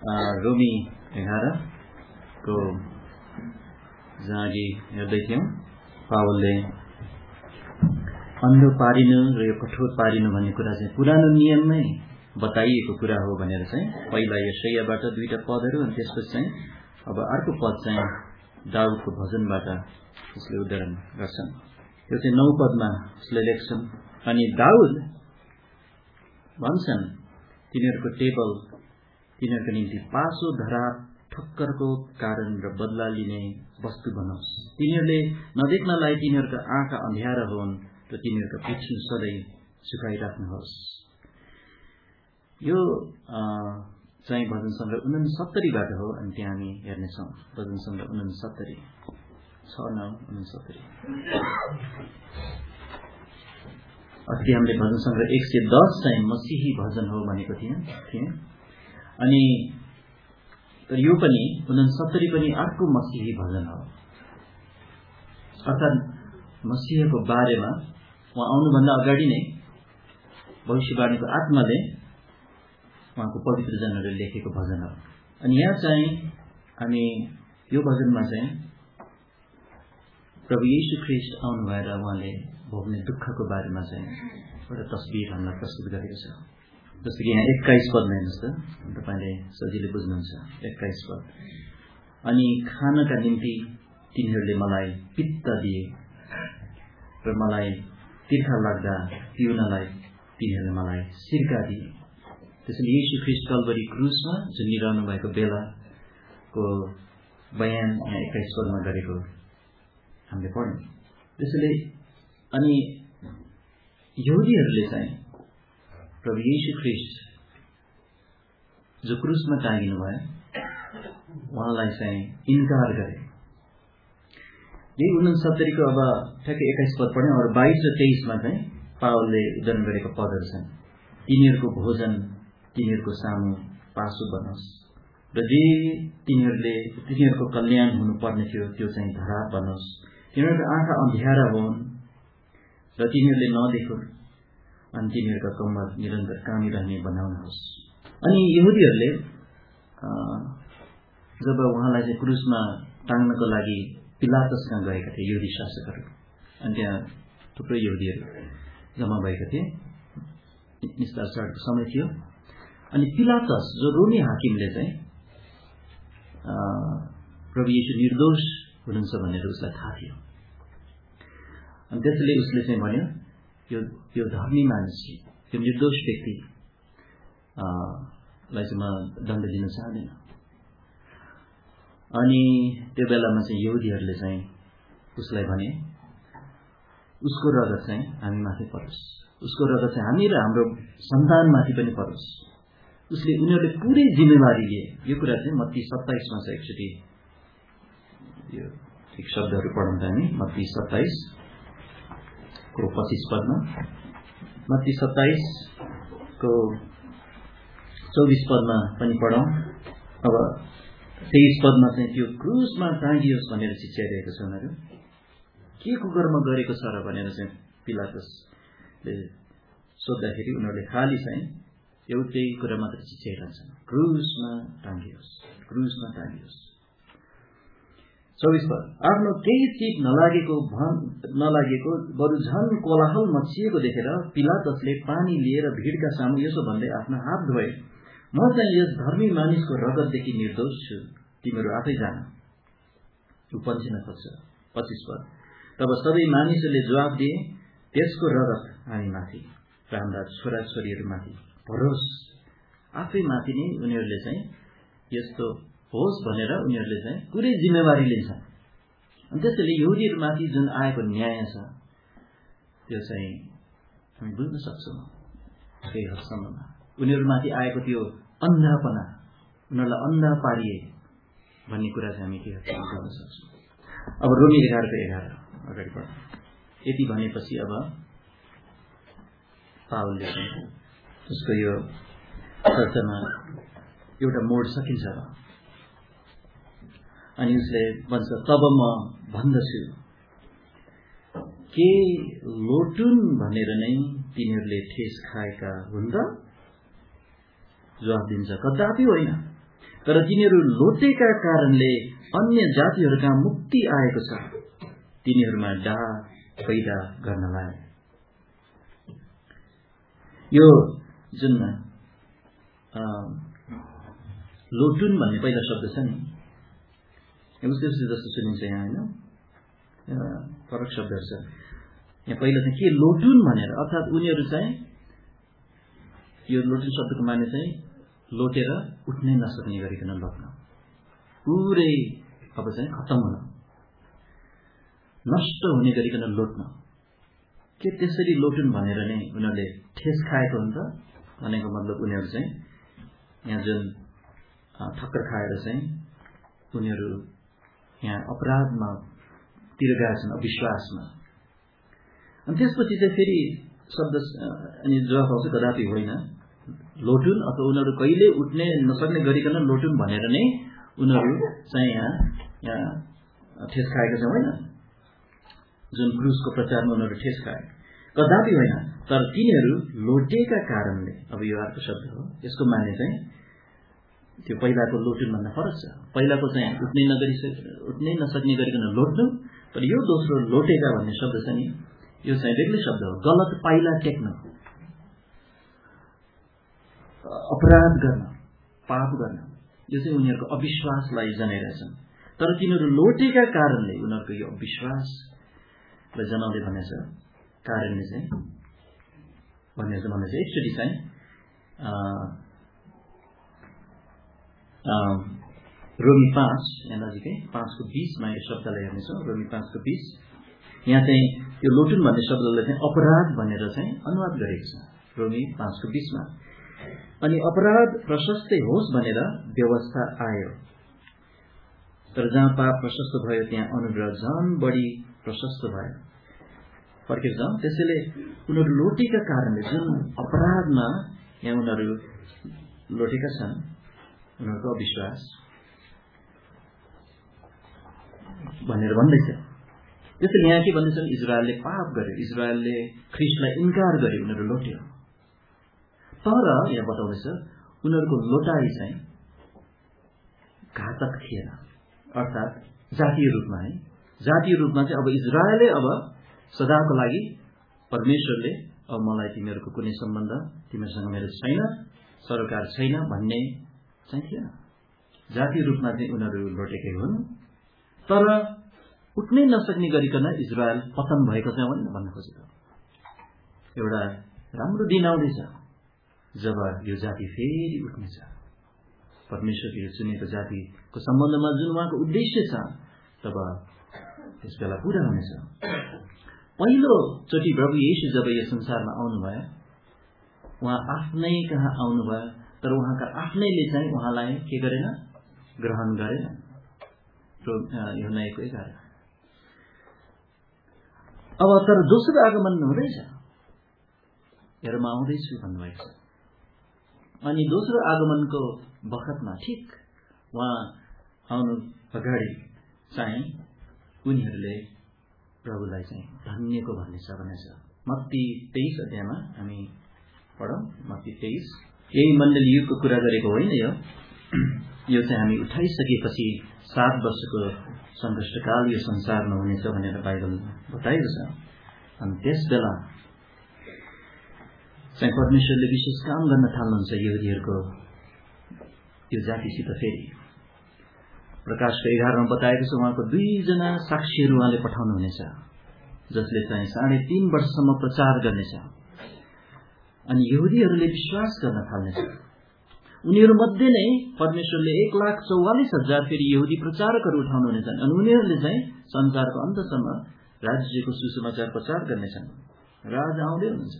रोमी 11 को जहाँ अघि हेर्दै थियौं पावलले अन्धो पारिनु र यो कठोर पारिनु भन्ने कुरा चाहिँ पुरानो नियममै बताइएको कुरा हो भनेर चाहिँ पहिला यशायाबाट 2टा पदहरू अनि त्यसपछि चाहिँ अब अर्को पद चाहिँ दाउदको भजनबाट उसले उदाहरण गर्छन्। त्यो चाहिँ 9 पदमा उसले लेख्छन्, अनि दाउद भन्छन् तिनीहरूको टेबल तिनीहरूको निम्ति पासो धराप ठक्करको कारण र बदला लिने वस्तु बनाओस्। तिनीहरूले नदेख्नलाई तिनीहरूको आँखा अँध्यारा हुन् र तिनीहरूको पिठी सधैँ झुकाइराख्नुहोस्। यो चाहिँ भजन सङ्ग्रह 69 बाट हो। अनि त्यहाँ हामी हेर्नेछौँ भजन सङ्ग्रह 69 6-9-69। अस्ति हामीले भजन सङ्ग्रह 110 चाहिँ मसीही भजन हो भनेको थिएँ। अनि यो पनि 69 पनि अर्को मसीही भजन हो। अर्थात् मसीहको बारेमा उहाँ आउनुभन्दा अगाडि नै भविष्यवाणीको आत्माले उहाँको पवित्र जनहरूले लेखेको भजन हो। अनि यहाँ चाहिँ हामी यो भजनमा चाहिँ प्रभु येशू ख्रीष्ट आउनु भएर उहाँले भोग्ने दुःखको बारेमा चाहिँ एउटा तस्बिर हामीलाई प्रस्तुत गरेको छ। जस्तो कि यहाँ 21 पदमा हेर्नुहोस् त, तपाईँले सजिलै बुझ्नुहुन्छ। 21 पद, अनि खानका निम्ति तिनीहरूले मलाई पित्त दिए र मलाई तिर्खा लाग्दा पिउनलाई तिनीहरूले मलाई सिर्का दिए। त्यसैले येशू ख्रीष्ट कल्भरी क्रुसमा झुन्डिरहनु भएको बेलाको बयान यहाँ 21 पदमा गरेको हामीले पढ्यौं। त्यसैले अनि यहुदीहरूले चाहिँ प्रभु येशू ख्रीष्ट जो क्रुसमा टाँगिनु भयो उहाँलाई चाहिँ इन्कार गरे। यही 69 को अब ठ्याक्कै 21 पद पढ्यौं। अरू 22 र 23 मा चाहिँ पावलले उदाहरण गरेको पदहरू छन्। तिनीहरूको भोजन तिनीहरूको सामु पासो बनोस् र जे तिनीहरूको कल्याण हुनुपर्ने थियो त्यो चाहिँ धराप बनोस्। तिनीहरूको आँखा अँध्यारा हुन् र तिनीहरूले नदेखुन् अनि तिनीहरूका कम्मर निरन्तर कामिरहने बनाउनुहोस्। अनि यहुदीहरूले जब उहाँलाई चाहिँ क्रुसमा टाङ्नको लागि पिलातसमा गएका थिए यहुदी शासकहरू, अनि त्यहाँ थुप्रै यहुदीहरू जम्मा भएका थिए। निस्तार चाडको समय थियो। अनि पिलातस जो रोमी हाकिमले चाहिँ प्रभु येशू निर्दोष हुनुहुन्छ भनेर उसलाई थाहा थियो। अनि त्यसैले उसले चाहिँ भन्यो यो धर्मी मानिस, यो निर्दोष व्यक्ति लाई चाहिँ म दण्ड दिन चाहदिन। अनि त्यो बेलामा चाहिँ यहुदीहरूले चाहिँ उसलाई भने उसको रगत चाहिँ हामी माथि परोस्, उसको रगत चाहिँ हामी र हाम्रो सन्तानमाथि पनि परोस्। उनीहरूले पुरै जिम्मेवारी लिए। यो कुरा चाहिँ मत्ती 27 मा छ। एकचोटि यो एक शब्दहरू पढौँ त हामी। मत्ती 27 को 25 पदमा, मत्ती 27 को 24 पदमा पनि पढौँ। अब 23 पदमा चाहिँ त्यो क्रुसमा टाँगियोस् भनेर चिच्याइरहेको छ उनीहरू। के कुकर्म गरेको छ र भनेर चाहिँ पिलातसले सोद्धाखेरि उनीहरूले खाली चाहिँ एउटै कुरा मात्र चिच्याइरहन्छन्, क्रुसमा टाँगियोस्, क्रुसमा टाँगियोस्। 24 पद, आफ्नो केही चिप नलागेको बरु झन कोलाहल मचिएको देखेर पिलातसले पानी लिएर भिडका सामु यसो भन्दै आफ्नो हात धोए, म चाहिँ यस धर्मी मानिसको रगतदेखि निर्दोष छु, तिमीहरू आफै जान। ऊ पन्छिन खोज्छ। 25 पद, तब सबै मानिसहरूले जवाफ दिए, त्यसको रगत हामी माथि र हाम्रा छोराछोरीहरू माथि परोस्। आफै माथि नै उनीहरूले चाहिँ यस्तो होस् भनेर उनीहरूले चाहिँ पुरै जिम्मेवारी लिन्छन्। अनि त्यसैले यहुदीहरूमाथि जुन आएको न्याय छ त्यो चाहिँ हामी बुझ्न सक्छौँ केही हदसम्ममा। उनीहरूमाथि आएको त्यो अन्धापना, उनीहरूलाई अन्धा पारिए भन्ने कुरा चाहिँ हामी केही हदसम्म बुझ्न सक्छौँ। अब रोमी 11:11 अगाडि बढ्छौँ। यति भनेपछि अब पावलले उसको यो चर्चामा एउटा मोड सकिन्छ र अनि उसले भन्छ, तब म भन्दछु के लोटुन भनेर नै तिनीहरूले ठेस खाएका हुन् त? जवाफ दिन्छ, कदापि होइन। तर तिनीहरू लोटेका कारणले अन्य जातिहरूका मुक्ति आएको छ, तिनीहरूमा डाह पैदा गर्नलाई। यो जुन लोटुन भन्ने पहिला शब्द छ नि, उस्तै जस्तो सुनिन्छ यहाँ, होइन? फरक शब्दहरू छ यहाँ। पहिला चाहिँ के लोटुन भनेर, अर्थात् उनीहरू चाहिँ यो लोटुन शब्दको माने चाहिँ लोटेर उठ्नै नसक्ने गरिकन लोट्न, पुरै अब चाहिँ खत्तम हुन, नष्ट हुने गरिकन लोट्न। के त्यसरी लोटुन भनेर नै उनीहरूले ठेस खाएको हुन्छ भनेको मतलब उनीहरू चाहिँ यहाँ जुन ठक्कर खाएर चाहिँ उनीहरू यहाँ अपराधमा तिर गएका छन्, अविश्वासमा। अनि त्यसपछि चाहिँ फेरि शब्द अनि जवाफ आउँछ, कदापि होइन लोटुन, अथवा उनीहरू कहिले उठ्ने नसक्ने गरिकन लोटुन भनेर नै उनीहरू चाहिँ यहाँ ठेस खाएका छन्, होइन? जुन क्रुसको प्रचारमा उनीहरू ठेस खाए, कदापि होइन। तर तिनीहरू लोटेका कारणले, अब यो अर्को शब्द हो, यसको माने चाहिँ त्यो पहिलाको लोटुन भन्दा फरक छ। पहिलाको चाहिँ उठ्नै नसक्ने गरिकन लोट्नु, तर यो दोस्रो लोटेका भन्ने शब्द छ नि, यो चाहिँ बेग्लै शब्द हो। गलत पाइला टेक्न, अपराध गर्न, पाप गर्न, यो चाहिँ उनीहरूको अविश्वासलाई जनाइरहेछन्। तर तिनीहरू लोटेका कारणले उनीहरूको यो अविश्वासलाई जनाउँदै भनेछ, कारणले चाहिँ भनेर एकचोटि चाहिँ रोमी 5 यहाँ नजिकै 5:20 यो शब्दलाई हेर्नेछौँ। रोमी 5:20 यहाँ चाहिँ यो लोटुन भन्ने शब्दलाई चाहिँ अपराध भनेर चाहिँ अनुवाद गरेको छ रोमी 5:20 अनि अपराध प्रशस्तै होस् भनेर व्यवस्था आयो, तर जहाँ पाप प्रशस्त भयो त्यहाँ अनुग्रह झन बढी प्रशस्त भयो। फर्केर जाउँ, त्यसैले उनीहरू लोटेका कारणले जुन अपराधमा यहाँ उनीहरू लोटेका छन्, उनीहरूको अविश्वास भनेर भन्दैछ। त्यसैले यहाँ के भन्दैछन्, इजरायलले पाप गर्यो, इजरायलले ख्रिस्टलाई इन्कार गर्यो, उनीहरू लोट्यो। तर यहाँ बताउँदैछ उनीहरूको लोटाई चाहिँ घातक थिएन, अर्थात् जातीय रूपमा है, जातीय रूपमा चाहिँ अब इजरायलले अब सदाको लागि परमेश्वरले अब मलाई तिमीहरूको कुनै सम्बन्ध तिमीहरूसँग मेरो छैन, सरोकार छैन भन्ने चाहिँ थिएन। जातीय रूपमा चाहिँ उनीहरू लोटेकै हुन्, तर उठ्नै नसक्ने गरिकन इजरायल पतन भएको चाहिँ भन्न खोजेको। एउटा राम्रो दिन आउँदैछ जब यो जाति फेरि उठ्नेछ, परमेश्वरले चुनेको जातिको सम्बन्धमा जुन उहाँको उद्देश्य छ तब त्यस बेला पूरा हुनेछ। पहिलोचोटि प्रभु येशू जब यो संसारमा आउनुभयो, उहाँ आफ्नै कहाँ आउनुभयो, तर उहाँका आफ्नैले चाहिँ उहाँलाई के गरेन, ग्रहण गरेन। यूहन्ना 1:11। अब तर दोस्रो आगमन हुँदैछ, हेर म आउँदैछु भन्नुभएको छ। अनि दोस्रो आगमनको बखतमा ठिक उहाँ आउनु अगाडि चाहिँ उनीहरूले प्रभुलाई चाहिँ धन्यको भन्ने छ भनेछ। मत्ती 23 अध्यायमा हामी पढौँ। मत्ती 23। यही मण्डली युगको कुरा गरेको होइन, यो चाहिँ हामी उठाइसकेपछि 7 वर्षको सङ्कष्टकाल यो संसारमा हुनेछ भनेर बाइबल बताएको छ। अनि त्यस बेला चाहिँ परमेश्वरले विशेष काम गर्न थाल्नुहुन्छ यहुदीहरूको यो जातिसित। फेरि प्रकाशको 11 बताएको छ उहाँको 2 जना साक्षीहरू उहाँले पठाउनुहुनेछ, जसले चाहिँ 3.5 वर्षसम्म प्रचार गर्नेछ। अनि यहुदीहरूले विश्वास गर्न थाल्नेछ। उनीहरू मध्ये नै परमेश्वरले 1,44,000 फेरि यहुदी प्रचारकहरू उठाउनुहुनेछन्। अनि उनीहरूले चाहिँ संसारको अन्तसम्म राज्यको सुसमाचार प्रचार गर्नेछन्। राजा आउँदै हुनुहुन्छ।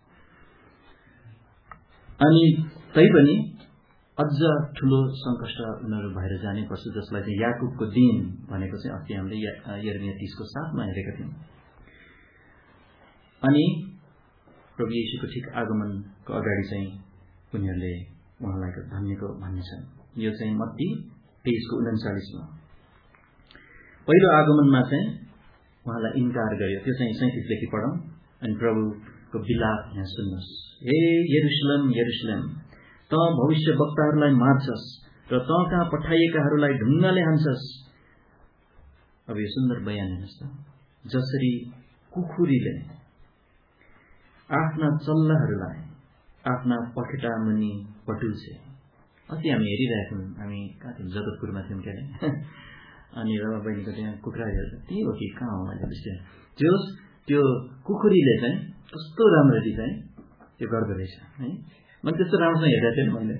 अनि तैपनि अझ ठुलो संकष्ट उनीहरू भएर जाने पर्छ, जसलाई चाहिँ याकुबको दिन भनेको चाहिँ अस्ति हामीले यिर्मया 30:7 हेरेका थियौँ। अनि प्रभु येशूको ठिक आगमनको अगाडि चाहिँ उनीहरूले उहाँलाई धन्यको भन्नेछन्। यो चाहिँ मत्ती 23:39 पहिलो आगमनमा चाहिँ उहाँलाई इन्कार गर्यो, त्यो चाहिँ 37 देखि पढौँ। अनि प्रभुको बिलाप यहाँ सुन्नुहोस्। हे यरुशलेम यरुशलेम, त भविष्य वक्ताहरूलाई मार्छस् र तँ कहाँ पठाइएकाहरूलाई ढुङ्गाले हान्छस्। अब यो सुन्दर बयान हेर्नुहोस् त, जसरी कुखुरीले आफ्ना चल्लाहरूलाई आफ्ना पखेटा मुनि पटुल्छे। अस्ति हामी हेरिरहेको थियौँ, हामी कहाँ थियौँ, जगतपुरमा थियौँ के अरे, अनि रवा बहिनीको त्यहाँ कुखुरा हेर्छ, त्यही हो कि कहाँ हो मैले बुझ्थेँ। त्यो कुखुरीले चाहिँ कस्तो राम्ररी चाहिँ त्यो गर्दो रहेछ है, मैले त्यस्तो राम्रोसँग हेरेको थिएन मैले।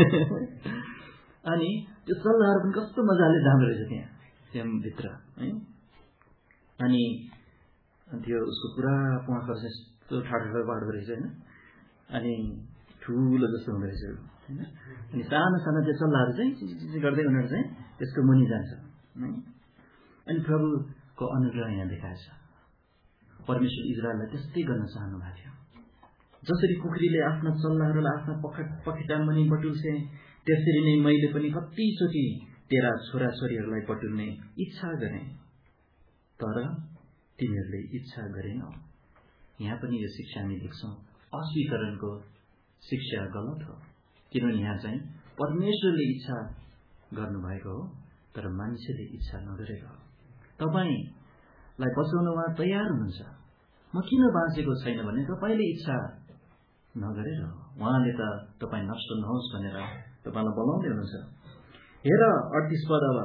अनि त्यो चल्लाहरू पनि कस्तो मजाले जाँदो रहेछ त्यहाँ भित्र है। अनि त्यो उसको पुरा प्वाखर चाहिँ यस्तो ठाडो पार्दो रहेछ होइन, अनि ठुलो जस्तो हुँदो रहेछ होइन। अनि सानो सानो त्यो चल्लाहरू चाहिँ चिची गर्दै उनीहरू चाहिँ त्यसको मुनि जान्छ है। अनि प्रभुको अनुग्रह यहाँ देखाएछ। परमेश्वर इजरायललाई त्यस्तै गर्न चाहनु भएको थियो। जसरी कुखुरीले आफ्ना चल्लाहरूलाई आफ्ना पखेटा मुनि बटुल्छे, त्यसरी नै मैले पनि कतिचोटि तेरा छोराछोरीहरूलाई बटुल्ने इच्छा गरेँ, तर तिमीहरूले इच्छा गरेनौ। यहाँ पनि यो शिक्षा हामी देख्छौँ, अस्वीकरणको शिक्षा गलत हो। किनभने यहाँ चाहिँ परमेश्वरले इच्छा गर्नुभएको हो, तर मान्छेले इच्छा नगरेको हो। तपाईलाई बचाउन उहाँ तयार हुनुहुन्छ। म किन बाँचेको छैन भने तपाईँले इच्छा नगरेर हो। उहाँले त तपाईँ नष्ट नहोस् भनेर तपाईँलाई बोलाउँदै हुनुहुन्छ। हेर 38 पद। अब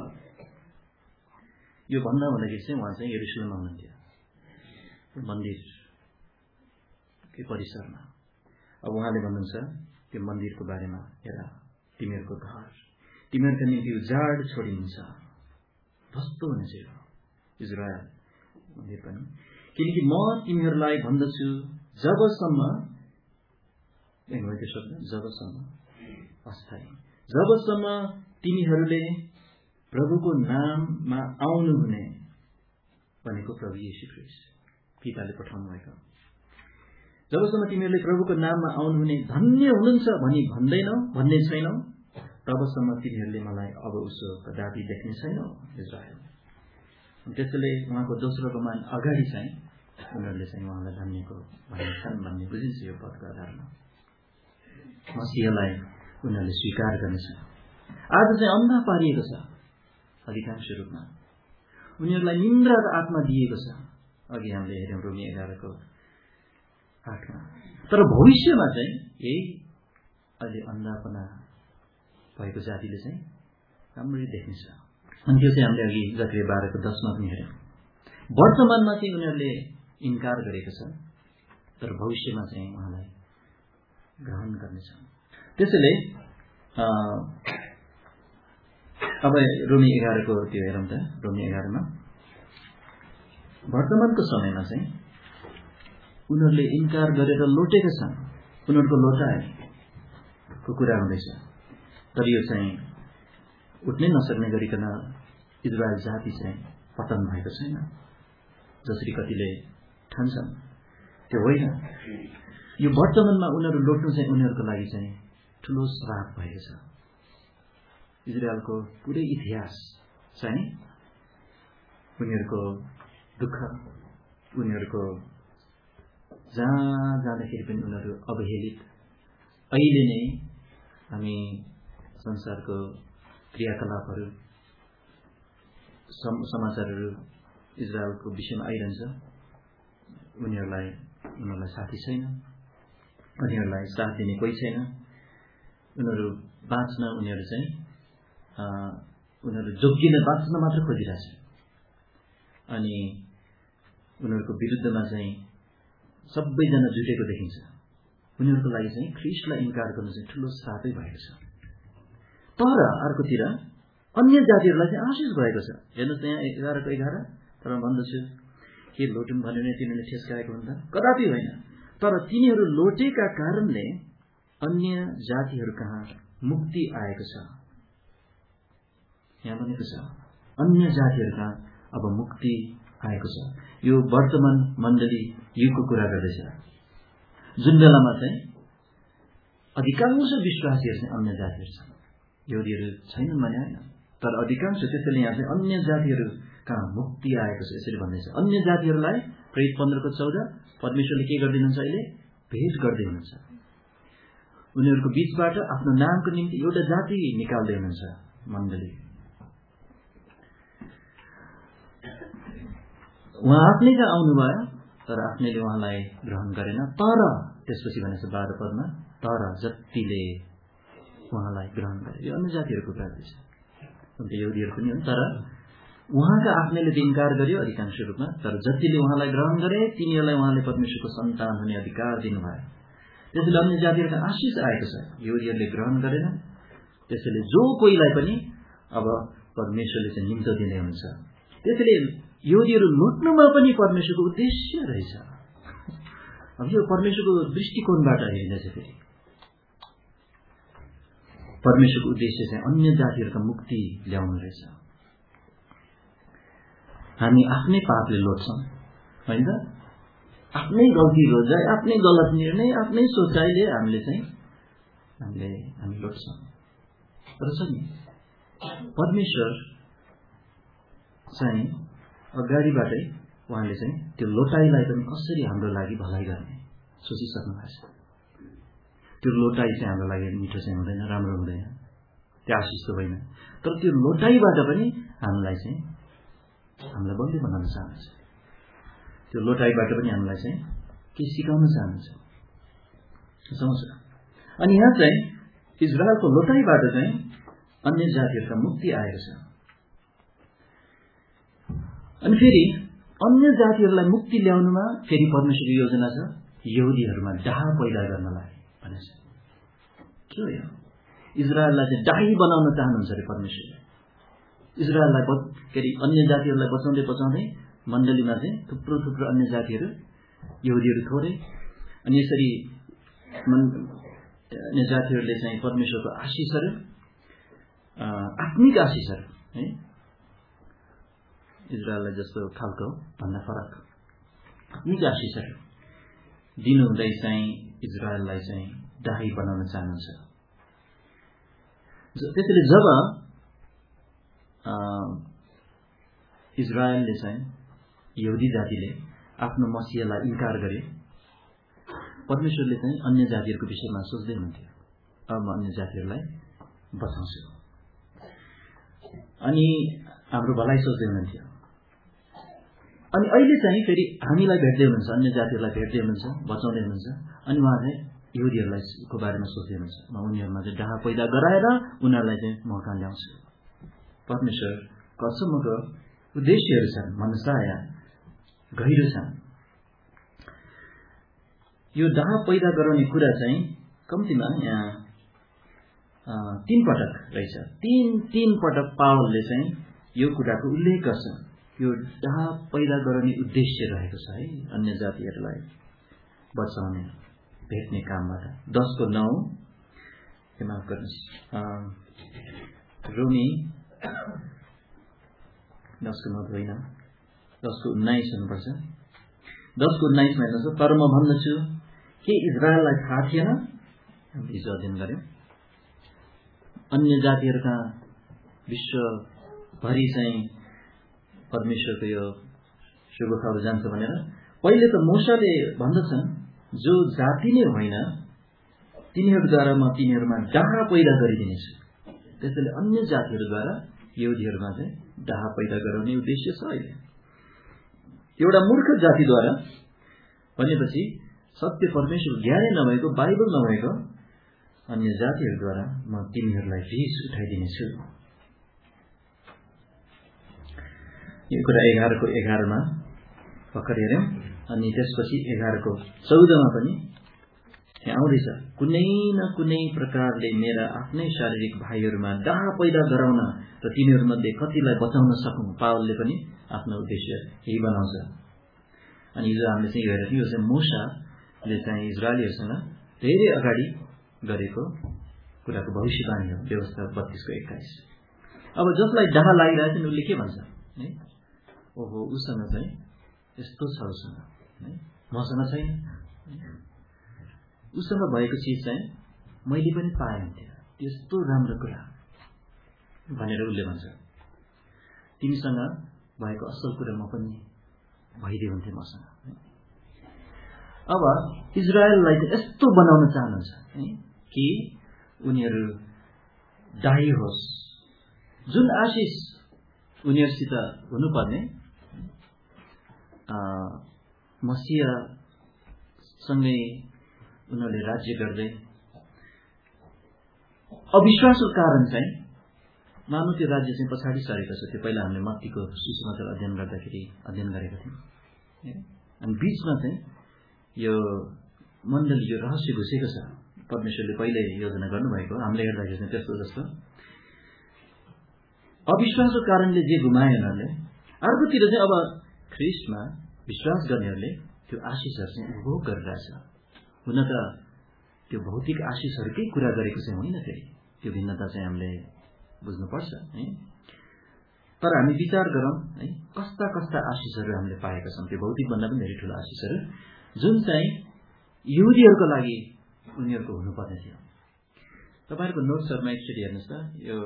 यो भन्दा हुँदाखेरि चाहिँ उहाँ चाहिँ यरुशलेममा हुनुहुन्थ्यो, मन्दिरकै परिसरमा। अब उहाँले भन्नुहुन्छ त्यो मन्दिरको बारेमा, हेर तिमीहरूको घर तिमीहरूका निम्ति उजाड छोडिन्छ, ध्वस्त हुनेछ यो इजरायल मन्दिर पनि। किनकि म तिमीहरूलाई भन्दछु, जबसम्म त्यो शब्द जबसम्म अस्थायी, जबसम्म तिमीहरूले प्रभुको नाममा आउनु हुने भनेको प्रभु येशू ख्रीष्ट पिताले पठाउनु भएको, जबसम्म तिमीहरूले प्रभुको नाममा आउनु हुने धन्य हुनुहुन्छ भनी भन्ने छैनौ, तबसम्म तिमीहरूले मलाई अब उसो कदापि देख्ने छैनौ इजरायल। त्यसैले उहाँको दोस्रो कमान अगाडि चाहिँ उनीहरूले चाहिँ उहाँलाई धन्यको भनेछन् भन्ने बुझिन्छ यो पदको आधारमा। मसीहलाई उनीहरूले स्वीकार गर्नेछन्। आज चाहिँ अन्धा पारिएको छ अधिकांश रूपमा, उनीहरूलाई निन्द्रा र आत्मा दिएको छ। अघि हामीले हेर्यौँ रोमी 11:8। तर भविष्यमा चाहिँ यही अहिले अन्धापना भएको जातिले चाहिँ राम्ररी देख्नेछ। अनि त्यो चाहिँ हामीले अघि जकरिया 12:10 पनि हेर्यौँ। वर्तमानमा चाहिँ उनीहरूले इन्कार गरेको छ, तर भविष्यमा चाहिँ उहाँलाई ग्रहण गर्नेछ। त्यसैले अब रोमी 11 त्यो हेरौँ त। रोमी 11 वर्तमानको समयमा चाहिँ उनीहरूले इन्कार गरेर लोटेका छन्, उनीहरूको लोटाएको कुरा हुँदैछ। तर यो चाहिँ उठ्नै नसक्ने गरिकन इजरायल जाति चाहिँ पतन भएको छैन जसरी कतिले ठान्छन्, त्यो होइन। यो वर्तमानमा उनीहरू लोट्नु चाहिँ उनीहरूको लागि चाहिँ ठुलो श्राप भएको छ। इजरायलको पुरै इतिहास चाहिँ उनीहरूको दुःख, उनीहरूको जहाँ जाँदाखेरि पनि उनीहरू अवहेलित। अहिले नै हामी संसारको क्रियाकलापहरू समाचारहरू इजरायलको विषयमा आइरहन्छ। उनीहरूलाई साथी छैन, उनीहरूलाई साथ दिने कोही छैन। उनीहरू बाँच्न उनीहरू जोगिन बाँच्न मात्र खोजिरहेछ। अनि उनीहरूको विरुद्धमा चाहिँ सबैजना जुटेको देखिन्छ। उनीहरूको लागि चाहिँ ख्रीष्टलाई इन्कार गर्नु चाहिँ ठुलो श्रापै भएको छ। तर अर्कोतिर अन्य जातिहरूलाई चाहिँ आशिष भएको छ। हेर्नुहोस् यहाँ 11:11 तर भन्दछु, के लोटुन् भन्यो भने तिनीहरूले ठेस्काएको हुन्छ? कदापि होइन। तर तिनीहरू लोटेका कारणले अन्य जातिहरू कहाँ मुक्ति आएको छ। यहाँ भनेको छ अन्य जातिहरू कहाँ अब मुक्ति आएको छ। यो वर्तमान मण्डली युगको कुरा गर्दैछ, जुन बेलामा चाहिँ अधिकांश विश्वासीहरू चाहिँ अन्य जातिहरू छन्। यहुदीहरू छैनन् भने होइन, तर अधिकांश। त्यसैले यहाँ चाहिँ अन्य जातिहरू कहाँ मुक्ति आएको छ यसरी भन्दैछ। अन्य जातिहरूलाई प्रेरित 15:14 परमेश्वरले के गरिदिनुहुन्छ? अहिले भेट गर्दै हुनुहुन्छ। उनीहरूको बीचबाट आफ्नो नामको निम्ति एउटा जाति निकाल्दै हुनुहुन्छ मण्डली। उहाँ आफ्नै कहाँ आउनुभयो, तर आफ्नैले उहाँलाई ग्रहण गरेन। तर त्यसपछि भनेछ 12 पदमा, तर जतिले उहाँलाई ग्रहण गरे। यो अन्य जातिहरूको कुरा छ, यहुदीहरू पनि हुन्, तर उहाँका आफ्नैले इन्कार गर्यो अधिकांश रूपमा। तर जतिले उहाँलाई ग्रहण गरे तिनीहरूलाई उहाँले परमेश्वरको सन्तान हुने अधिकार दिनुभयो। त्यसैले अन्य जातिहरूका आशिष आएको छ, यहुदीहरूले ग्रहण गरेन। त्यसैले जो कोहीलाई पनि अब परमेश्वरले चाहिँ निम्तो दिने हुन्छ। त्यसैले यहुदीहरू लुट्नुमा पनि परमेश्वरको उद्देश्य रहेछ। अब यो परमेश्वरको दृष्टिकोणबाट हेरिँदैछ। फेरि परमेश्वरको उद्देश्य चाहिँ अन्य जातिहरूका मुक्ति ल्याउनु रहेछ। हामी आफ्नै पापले लोट्छौँ होइन त, आफ्नै गल्ती रोजाइ, आफ्नै गलत निर्णय, आफ्नै सोचाइले हामी लोट्छौँ। तर छ नि परमेश्वर चाहिँ अगाडिबाटै उहाँले चाहिँ त्यो लोटाइलाई पनि कसरी हाम्रो लागि भलाइ गर्ने सोचिसक्नु भएको छ। त्यो लोटाइ चाहिँ हाम्रो लागि मिठो चाहिँ हुँदैन, राम्रो हुँदैन, त्यो आशिष त होइन। तर त्यो लोटाइबाट पनि हामीलाई बलियो बनाउन चाहनुहुन्छ। त्यो लोटाइबाट पनि हामीलाई चाहिँ के सिकाउन चाहनुहुन्छ समझ। अनि यहाँ चाहिँ इजरायलको लोटाइबाट चाहिँ अन्य जातिहरूका मुक्ति आएको छ। अनि फेरि अन्य जातिहरूलाई मुक्ति ल्याउनुमा फेरि परमेश्वरको योजना छ, यहुदीहरूमा डाह पैदा गर्नलाई भनेछ। के हो यो? इजरायललाई चाहिँ डाही बनाउन चाहनुहुन्छ अरे परमेश्वरले। इजरायललाई अन्य जातिहरूलाई बचाउँदै मण्डलीमा चाहिँ थुप्रो अन्य जातिहरू, यहुदीहरू थोरै। अनि यसरी अन्य जातिहरूले चाहिँ परमेश्वरको आशिषहरू, आत्मिक आशिषहरू है, इजरायललाई जस्तो खालको भन्दा फरक आत्मिक आशिषहरू दिनुहुँदै चाहिँ इजरायललाई चाहिँ डाही बनाउन चाहनुहुन्छ। त्यसैले जब इजरायलले चाहिँ यहुदी जातिले आफ्नो मसीहलाई इन्कार गरे, परमेश्वरले चाहिँ अन्य जातिहरूको विषयमा सोच्दै हुनुहुन्थ्यो, अब म अन्य जातिहरूलाई बचाउँछु। अनि हाम्रो भलाइ सोच्दै हुनुहुन्थ्यो। अनि अहिले चाहिँ फेरि हामीलाई भेट्दै हुनुहुन्छ, अन्य जातिहरूलाई भेट्दै हुनुहुन्छ, बचाउँदै हुनुहुन्छ। अनि उहाँ चाहिँ यहुदीहरूलाई को बारेमा सोच्दै हुनुहुन्छ, म उनीहरूमा चाहिँ डाह पैदा गराएर उनीहरूलाई चाहिँ म कहाँ ल्याउँछु। परमेश्वरको अचम्मको उद्देश्यहरू छन्, मनसाया गहिरो छन्। यो डाह पैदा गराउने कुरा चाहिँ कम्तीमा यहाँ 3 पटक रहेछ। तीन पटक पावलले चाहिँ यो कुराको उल्लेख गर्छ। यो डाह पैदा गराउने उद्देश्य रहेको छ है, अन्य जातिहरूलाई बचाउने भेट्ने कामबाट। 10:9 माफ गर्नुहोस्, रोमी 10:9 होइन, 10:19 हुनुपर्छ। 10:19 हेर्नुहोस्, तर म भन्दछु के इजरायललाई थाहा थिएन, हिजो अध्ययन गर्यौं, अन्य जातिहरूका विश्वभरि चाहिँ परमेश्वरको यो शुभ खबर जान्छ भनेर। पहिले त मोशाले भन्दछन् जो जाति नै होइन तिनीहरूद्वारा म तिनीहरूमा डाह पैदा गरिदिनेछु। त्यसैले अन्य जातिहरूद्वारा यहुदीहरूमा चाहिँ डाह पैदा गराउने उद्देश्य छ अहिले। एउटा मूर्ख जातिद्वारा भनेपछि सत्य परमेश्वर ज्ञानै नभएको, बाइबल नभएको अन्य जातिहरूद्वारा म तिनीहरूलाई रिस उठाइदिनेछु। यो कुरा 11:11 भर्खर हेर्यौं। अनि त्यसपछि 11:14 पनि आउँदैछ, कुनै न कुनै प्रकारले मेरा आफ्नै शारीरिक भाइहरूमा डाह पैदा गराउन र तिनीहरूमध्ये कतिलाई बचाउन सकौं। पावलले पनि आफ्नो उद्देश्य यही बनाउँछ। अनि हिजो हामीले चाहिँ हेरेको थियौँ, यो चाहिँ मूसाले चाहिँ इजरायलीहरूसँग धेरै अगाडि गरेको कुराको भविष्यवाणी हो। व्यवस्था 32:21। अब जसलाई डाह लागिरहेछ नि उसले के भन्छ है, ओहो उसँग चाहिँ यस्तो छ, उसँग है मसँग छैन, उसँग भएको चिज चाहिँ मैले पनि पाएँ हुन्थ्यो, त्यस्तो राम्रो कुरा भनेर उसले भन्छ। तिमीसँग भएको असल कुरा म पनि भइदियो हुन्थ्यो मसँग। अब इजरायललाई चाहिँ यस्तो बनाउन चाहनुहुन्छ है, कि उनीहरू दायी होस्। जुन आशिष उनीहरूसित हुनुपर्ने मसीहसँगै उनीहरूले राज्य गर्दै अविश्वासको कारण चाहिँ मानव त्यो राज्य चाहिँ पछाडि सरेको छ। त्यो पहिला हामीले मत्तीको सुसमाचार अध्ययन गर्दाखेरि अध्ययन गरेका थियौँ। अनि बीचमा चाहिँ यो मण्डली यो रहस्य घुसेको छ। परमेश्वरले पहिले योजना गर्नुभएको, हामीले हेर्दाखेरि चाहिँ त्यस्तो जस्तो अविश्वासको कारणले जे गुमाए उनीहरूले, अर्कोतिर चाहिँ अब ख्रीष्टमा विश्वास गर्नेहरूले त्यो आशिषहरू चाहिँ उपभोग गरिरहेछ। हुन त त्यो भौतिक आशिषहरूकै कुरा गरेको चाहिँ होइन, फेरि त्यो भिन्नता चाहिँ हामीले बुझ्नुपर्छ है। तर हामी विचार गरौँ है, कस्ता कस्ता आशिषहरू हामीले पाएका छौँ, त्यो भौतिक भन्दा पनि धेरै ठुलो आशिषहरू जुन चाहिँ यहुदीहरूको लागि उनीहरूको हुनुपर्ने थियो। तपाईँहरूको नोट्सहरूमा एकचोटि हेर्नुहोस् त, यो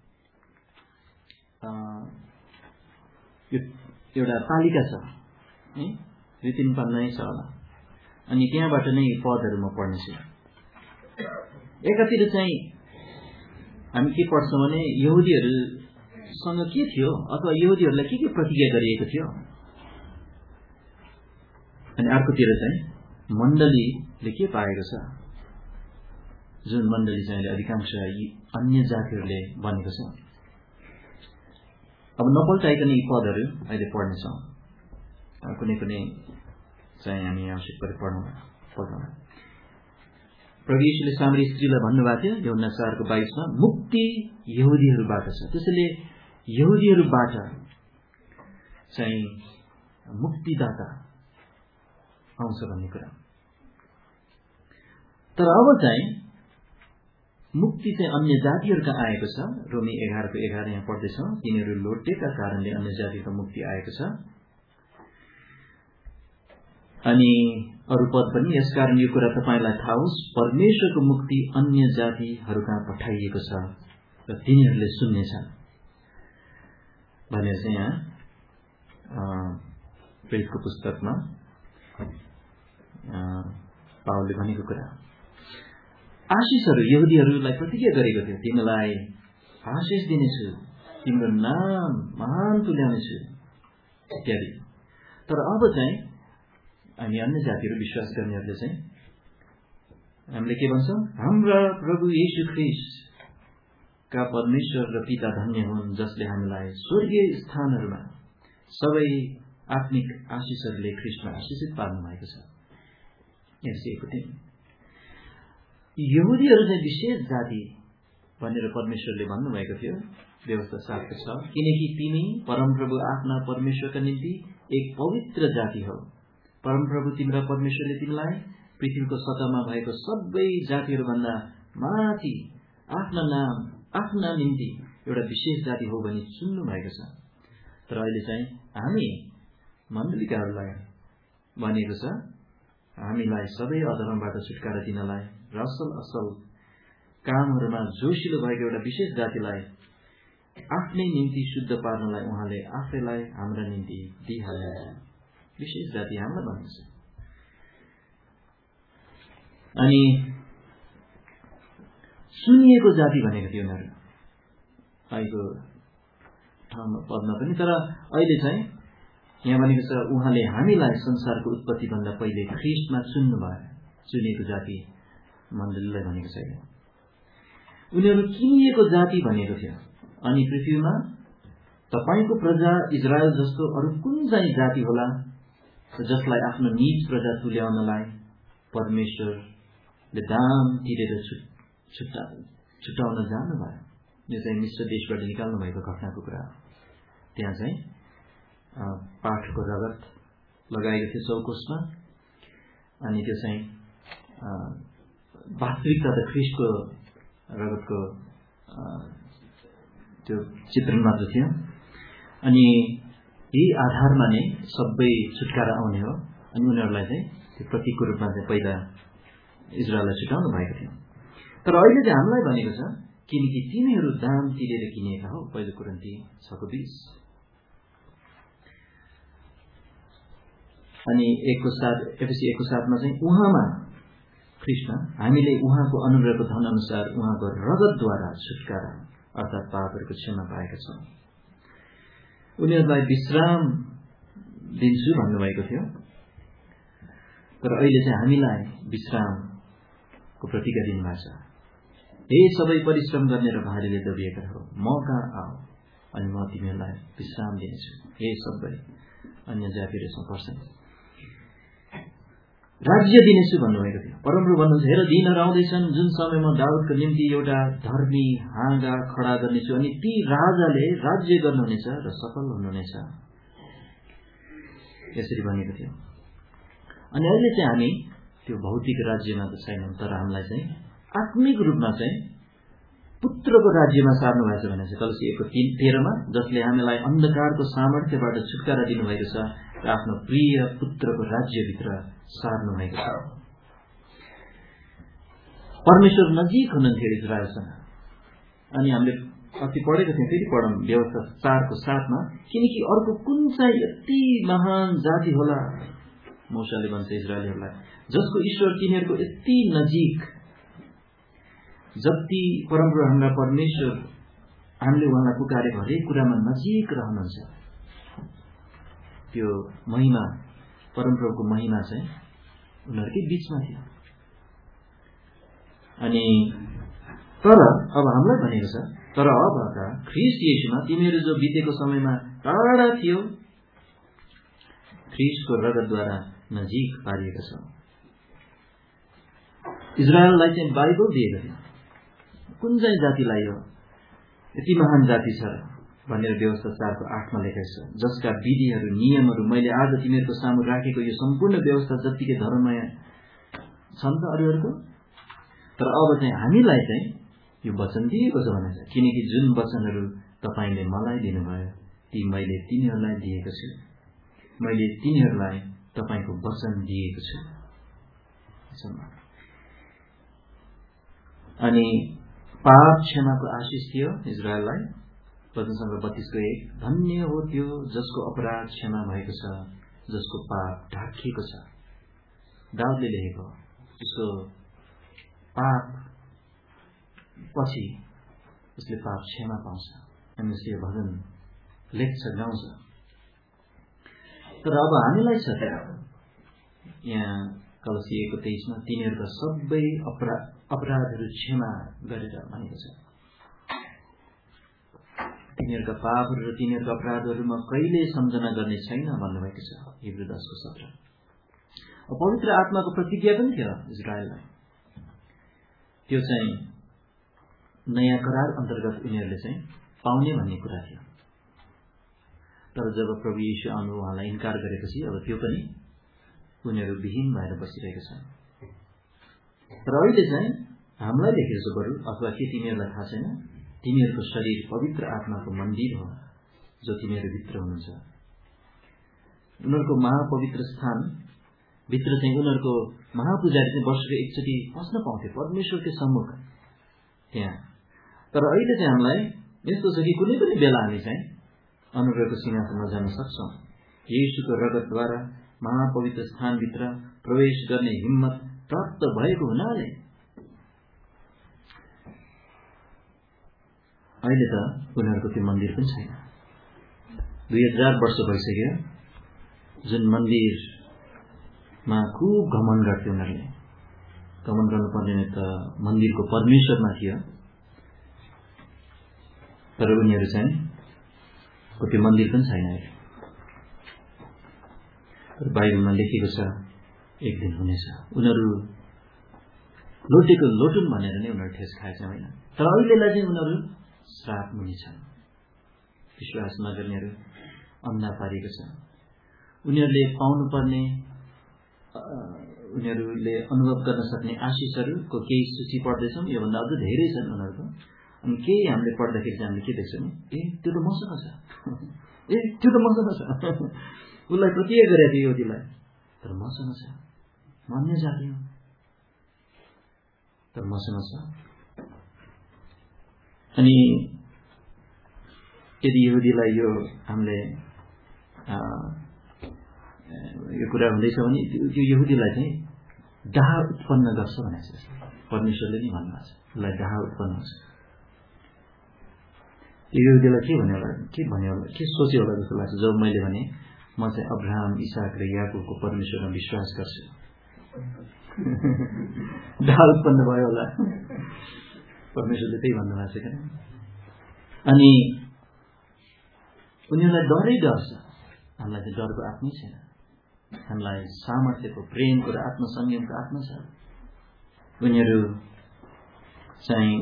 एउटा तालिका छ है, 2-3 पन्नै छ होला। अनि त्यहाँबाट नै पदहरू म पढ्नेछु। एकातिर चाहिँ हामी के पढ्छौँ भने यहुदीहरूसँग के थियो अथवा यहुदीहरूलाई के प्रतिज्ञा गरिएको थियो, अनि अर्कोतिर चाहिँ मण्डलीले के पाएको छ, जुन मण्डली चाहिँ अहिले अधिकांश अन्य जातिहरूले बनेको छ। अब नपल्टाइकन यी पदहरू अहिले पढ्नेछौँ, कुनै कुनै चाहिँ हामी आवश्यक परे पढौँ। प्रभु येशूले सामरी स्त्रीलाई भन्नुभएको थियो यूहन्ना 4:22 मुक्ति यहुदीहरूबाट छ। त्यसैले यहुदीहरूबाट चाहिँ मुक्तिदाता आउँछ भन्ने कुरा। तर अब चाहिँ मुक्ति चाहिँ अन्य जातिहरूका आएको छ। रोमी 11:11 यहाँ पढ्दैछौँ, तिनीहरू लोटेका कारणले अन्य जातिको मुक्ति आएको छ। अनि अरू पद पनि, यसकारण यो कुरा तपाईलाई थाहा होस्, परमेश्वरको मुक्ति अन्य जातिहरूका पठाइएको छ र तिनीहरूले सुन्नेछन् भनेर चाहिँ यहाँ प्रेरितको पुस्तकमा पावलले भनेको कुरा। आशिषहरू यहुदीहरूलाई प्रतिज्ञा गरेको थियो, तिमीलाई आशिष दिनेछु, तिम्रो नाम महान तुल्याउनेछु इत्यादि। तर अब चाहिँ हामी अन्य जातिहरू विश्वास गर्नेहरूले चाहिँ हामीले के भन्छौँ, हाम्रा प्रभु येशू ख्रीष्टका परमेश्वर र पिता धन्य हुन्, जसले हामीलाई स्वर्गीय स्थानहरूमा सबै आत्मिक आशिषहरूले ख्रीष्टमा आशिषित पार्नु भएको छ। यहुदीहरू चाहिँ विशेष जाति भनेर परमेश्वरले भन्नुभएको थियो, व्यवस्था 7 छ, किनकि तिमी परमप्रभु आफ्ना परमेश्वरका निम्ति एक पवित्र जाति हो। परमप्रभु तिम्रा परमेश्वरले तिमीलाई पृथ्वीको सतहमा भएको सबै जातिहरूभन्दा माथि आफ्ना निम्ति एउटा विशेष जाति हो भनी चुन्नु भएको छ। तर अहिले चाहिँ हामी मण्डलीकाहरूलाई भनेको छ, हामीलाई सबै अधर्मबाट छुटकारा दिनलाई र असल कामहरूमा जोशिलो भएको एउटा विशेष जातिलाई आफ्नै निम्ति शुद्ध पार्नलाई उहाँले आफैलाई हाम्रा निम्ति दिइहाल्नुहुन्छ। विशेष जाति हामीलाई भनेको छ। अनि सुनिएको जाति भनेको थियो उनीहरू अहिलेको ठाउँमा पदमा पनि। तर अहिले चाहिँ यहाँ भनेको छ, उहाँले हामीलाई संसारको उत्पत्ति भन्दा पहिले ख्रीष्टमा चुन्नुभयो। चुनिएको जाति मण्डलीलाई भनेको छैन, उनीहरू किनिएको जाति भनेको थियो। अनि पृथ्वीमा तपाईको प्रजा इजरायल जस्तो अरू कुन चाहिँ जाति होला जसलाई आफ्नो निज प्रजा तुल्याउनलाई परमेश्वरले दाम तिरेर छुटाउन जानुभयो। यो चाहिँ मिश्र देशबाट निकाल्नु भएको घटनाको कुरा हो। त्यहाँ चाहिँ पाठको रगत लगाएको थियो चौकोसमा, अनि त्यो चाहिँ वास्तविकता त ख्रीष्टको रगतको त्यो चित्रण मात्र थियो। अनि यही आधारमा नै सबै छुटकारा आउने हो। अनि उनीहरूलाई चाहिँ त्यो प्रतीकको रूपमा चाहिँ पहिला इजरायललाई छुटाउनु भएको थियो। तर अहिले चाहिँ हामीलाई भनेको छ, किनकि तिमीहरू दाम तिरेर किनेका हौ। पहिलो कोरिन्थी 6:20। अनि एफएसी 1:7 चाहिँ उहाँमा कृष्ण हामीले उहाँको अनुग्रहको धन अनुसार उहाँको रगतद्वारा छुटकारा अर्थात् पापहरूको क्षमा पाएका छौँ। उनीहरूलाई विश्राम दिन्छु भन्नुभएको थियो, तर अहिले चाहिँ हामीलाई विश्रामको प्रतिज्ञा दिनुभएको छ। हे सबै परिश्रम गर्ने र भारीले दबिएका हो, म कहाँ आऊ अनि म तिमीहरूलाई विश्राम दिनेछु। हे सबै अन्य जातिहरूसँग पर्छन्, राज्य दिनेछु भन्नुभएको थियो। परमप्रभु भन्नुहुन्छ, हेर दिनहरू आउँदैछन् जुन समयमा दाउदको निम्ति एउटा धर्मी हाँगा खडा गर्नेछु अनि ती राजाले राज्य गर्नुहुनेछ र सफल हुनुहुनेछ, यसरी भनेको थियो। अनि अहिले चाहिँ हामी त्यो भौतिक राज्यमा त छैनौँ, तर हामीलाई चाहिँ आत्मिक रूपमा चाहिँ पुत्रको राज्यमा सार्नु भएको छ भनेको छ कलोसी 1:13मा, जसले हामीलाई अन्धकारको सामर्थ्यबाट छुटकारा दिनुभएको छ र आफ्नो प्रिय पुत्रको राज्यभित्र सार्नु भएको छ। परमेश्वर नजिक हुनुहुन्थ्यो इजरायलसँग। अनि हामीले अति पढेको थियौँ, फेरि पढौँ व्यवस्था 4:7मा, किनकि अर्को कुन चाहिँ यति महान जाति होला, मूसाले भन्छ इजरायलीहरूलाई, जसको ईश्वर तिनीहरूको यति नजिक, जति परमप्रभु हाम्रा परमेश्वर हामीले उहाँलाई पुकारेको हरेक कुरामा नजिक रहनुहुन्छ। त्यो महिमा, परमप्रभुको महिमा चाहिँ उनीहरूकै बीचमा थियो। अनि तर अब हामीलाई भनेको छ, तर अबका ख्रीष्ट येशूमा तिमीहरू जो बितेको समयमा टाढा थियो, ख्रीष्टको रगतद्वारा नजिक पारिएको छ। इजरायललाई चाहिँ बाइबल दिएको थियो। कुन चाहिँ जातिलाई हो यति महान जाति छ भनेर व्यवस्था 4:8मा लेखेको छ, जसका विधिहरू नियमहरू मैले आज तिमीहरूको सामु राखेको यो सम्पूर्ण व्यवस्था जतिकै धर्ममय छन् त अरूहरूको, तर अब चाहिँ हामीलाई चाहिँ यो वचन दिएको छ भनेको छ, किनकि जुन वचनहरू तपाईँले मलाई दिनुभयो ती मैले तिनीहरूलाई दिएको छु, मैले तिनीहरूलाई तपाईँको वचन दिएको छु। अनि पाप क्षमाको आशिष थियो इजरायललाई। वचन संग्रह 32:1, धन्य हो त्यो जसको अपराध क्षमा भएको छ, जसको पाप ढाकिएको छ। दाउदले लेखेको, उसको पाप पछि उसले पाप क्षमा पाउँछ अनि उसले भजन लेख्छ, गाउँछ। तर अब हामीलाई छ यहाँ कलोसी 1:23मा, तिनीहरूका सबै अपराधहरू क्षमा गरेर भनेको छ। तिनीहरूका पापहरू र तिनीहरूका अपराधहरूमा कहिले सम्झना गर्ने छैन भन्नुभएको छ हिब्रू 10:17। पवित्र आत्माको प्रतिज्ञा पनि थियो इजरायललाई, त्यो चाहिँ नयाँ करार अन्तर्गत उनीहरूले चाहिँ पाउने भन्ने कुरा थियो। तर जब प्रभु येशू आउनु उहाँलाई इन्कार गरेपछि अब त्यो पनि उनीहरू विहीन भएर बसिरहेको छ। तर अहिले चाहिँ हामीलाई लेखेको छ बरु, अथवा के तिमीहरूलाई थाहा छैन, तिमीहरूको शरीर पवित्र आत्माको मन्दिर हो जो तिमीहरूभित्र हुनुहुन्छ। उनीहरूको महापवित्र स्थान भित्र चाहिँ उनीहरूको महापुजारी चाहिँ वर्षको एकचोटि पस्न पाउँथे परमेश्वरको सम्मुख त्यहाँ। तर अहिले चाहिँ हामीलाई यस्तो छ कि कुनै पनि बेला हामी चाहिँ अनुग्रहको सिंहासनमा जान सक्छौँ। येशूको रगतद्वारा महापवित्र स्थानभित्र प्रवेश गर्ने हिम्मत प्राप्त भएको हुनाले अहिले त उनीहरूको त्यो मन्दिर पनि छैन। 2000 वर्ष भइसक्यो जुन मन्दिरमा खुब घमण्ड गर्थे उनीहरूले। घमण्ड गर्नुपर्ने त मन्दिरको परमेश्वरमा थियो, तर उनीहरू चाहिँ त्यो मन्दिर पनि छैन। बाइबलमा लेखेको छ एक दिन हुनेछ, उनीहरू लोटेको लोटुन भनेर नै उनीहरू ठेस खाएछ होइन। तर अहिलेलाई चाहिँ उनीहरू श्राप मुनि छन्। विश्वास नगर्नेहरू अन्धा पारिएको छ। उनीहरूले पाउनुपर्ने, उनीहरूले अनुभव गर्न सक्ने आशिषहरूको केही सूची पढ्दैछौँ, योभन्दा अझ धेरै छन् उनीहरूको। अनि केही हामीले पढ्दाखेरि चाहिँ हामीले के देख्छौँ, ए त्यो त मसँग छ, ए त्यो त मसँग छ। उसलाई प्रतिज्ञा गरेको थियो युवतीलाई, तर मसँग छ, म अन्य जाति हुँ तर मसँग छ। अनि यदि यहुदीलाई यो हामीले यो कुरा हुँदैछ भने त्यो यहुदीलाई चाहिँ डाह उत्पन्न गर्छ भनेको छ। परमेश्वरले नि भन्नुभएको छ यसलाई डाह उत्पन्न हुन्छ। यहुदीलाई के भन्यो होला, के सोच्यो होला जस्तो लाग्छ जब मैले भने म चाहिँ अब्राहम, इसाक र याकुबको परमेश्वरमा विश्वास गर्छु। डाह उत्पन्न भयो होला, परमेश्वरले त्यही भन्नुभएको छ क्या। अनि उनीहरूलाई डरै डर छ, हामीलाई चाहिँ डरको आत्मै छैन। हामीलाई सामर्थ्यको, प्रेमको र आत्मसंयमको आत्मा छ। उनीहरू चाहिँ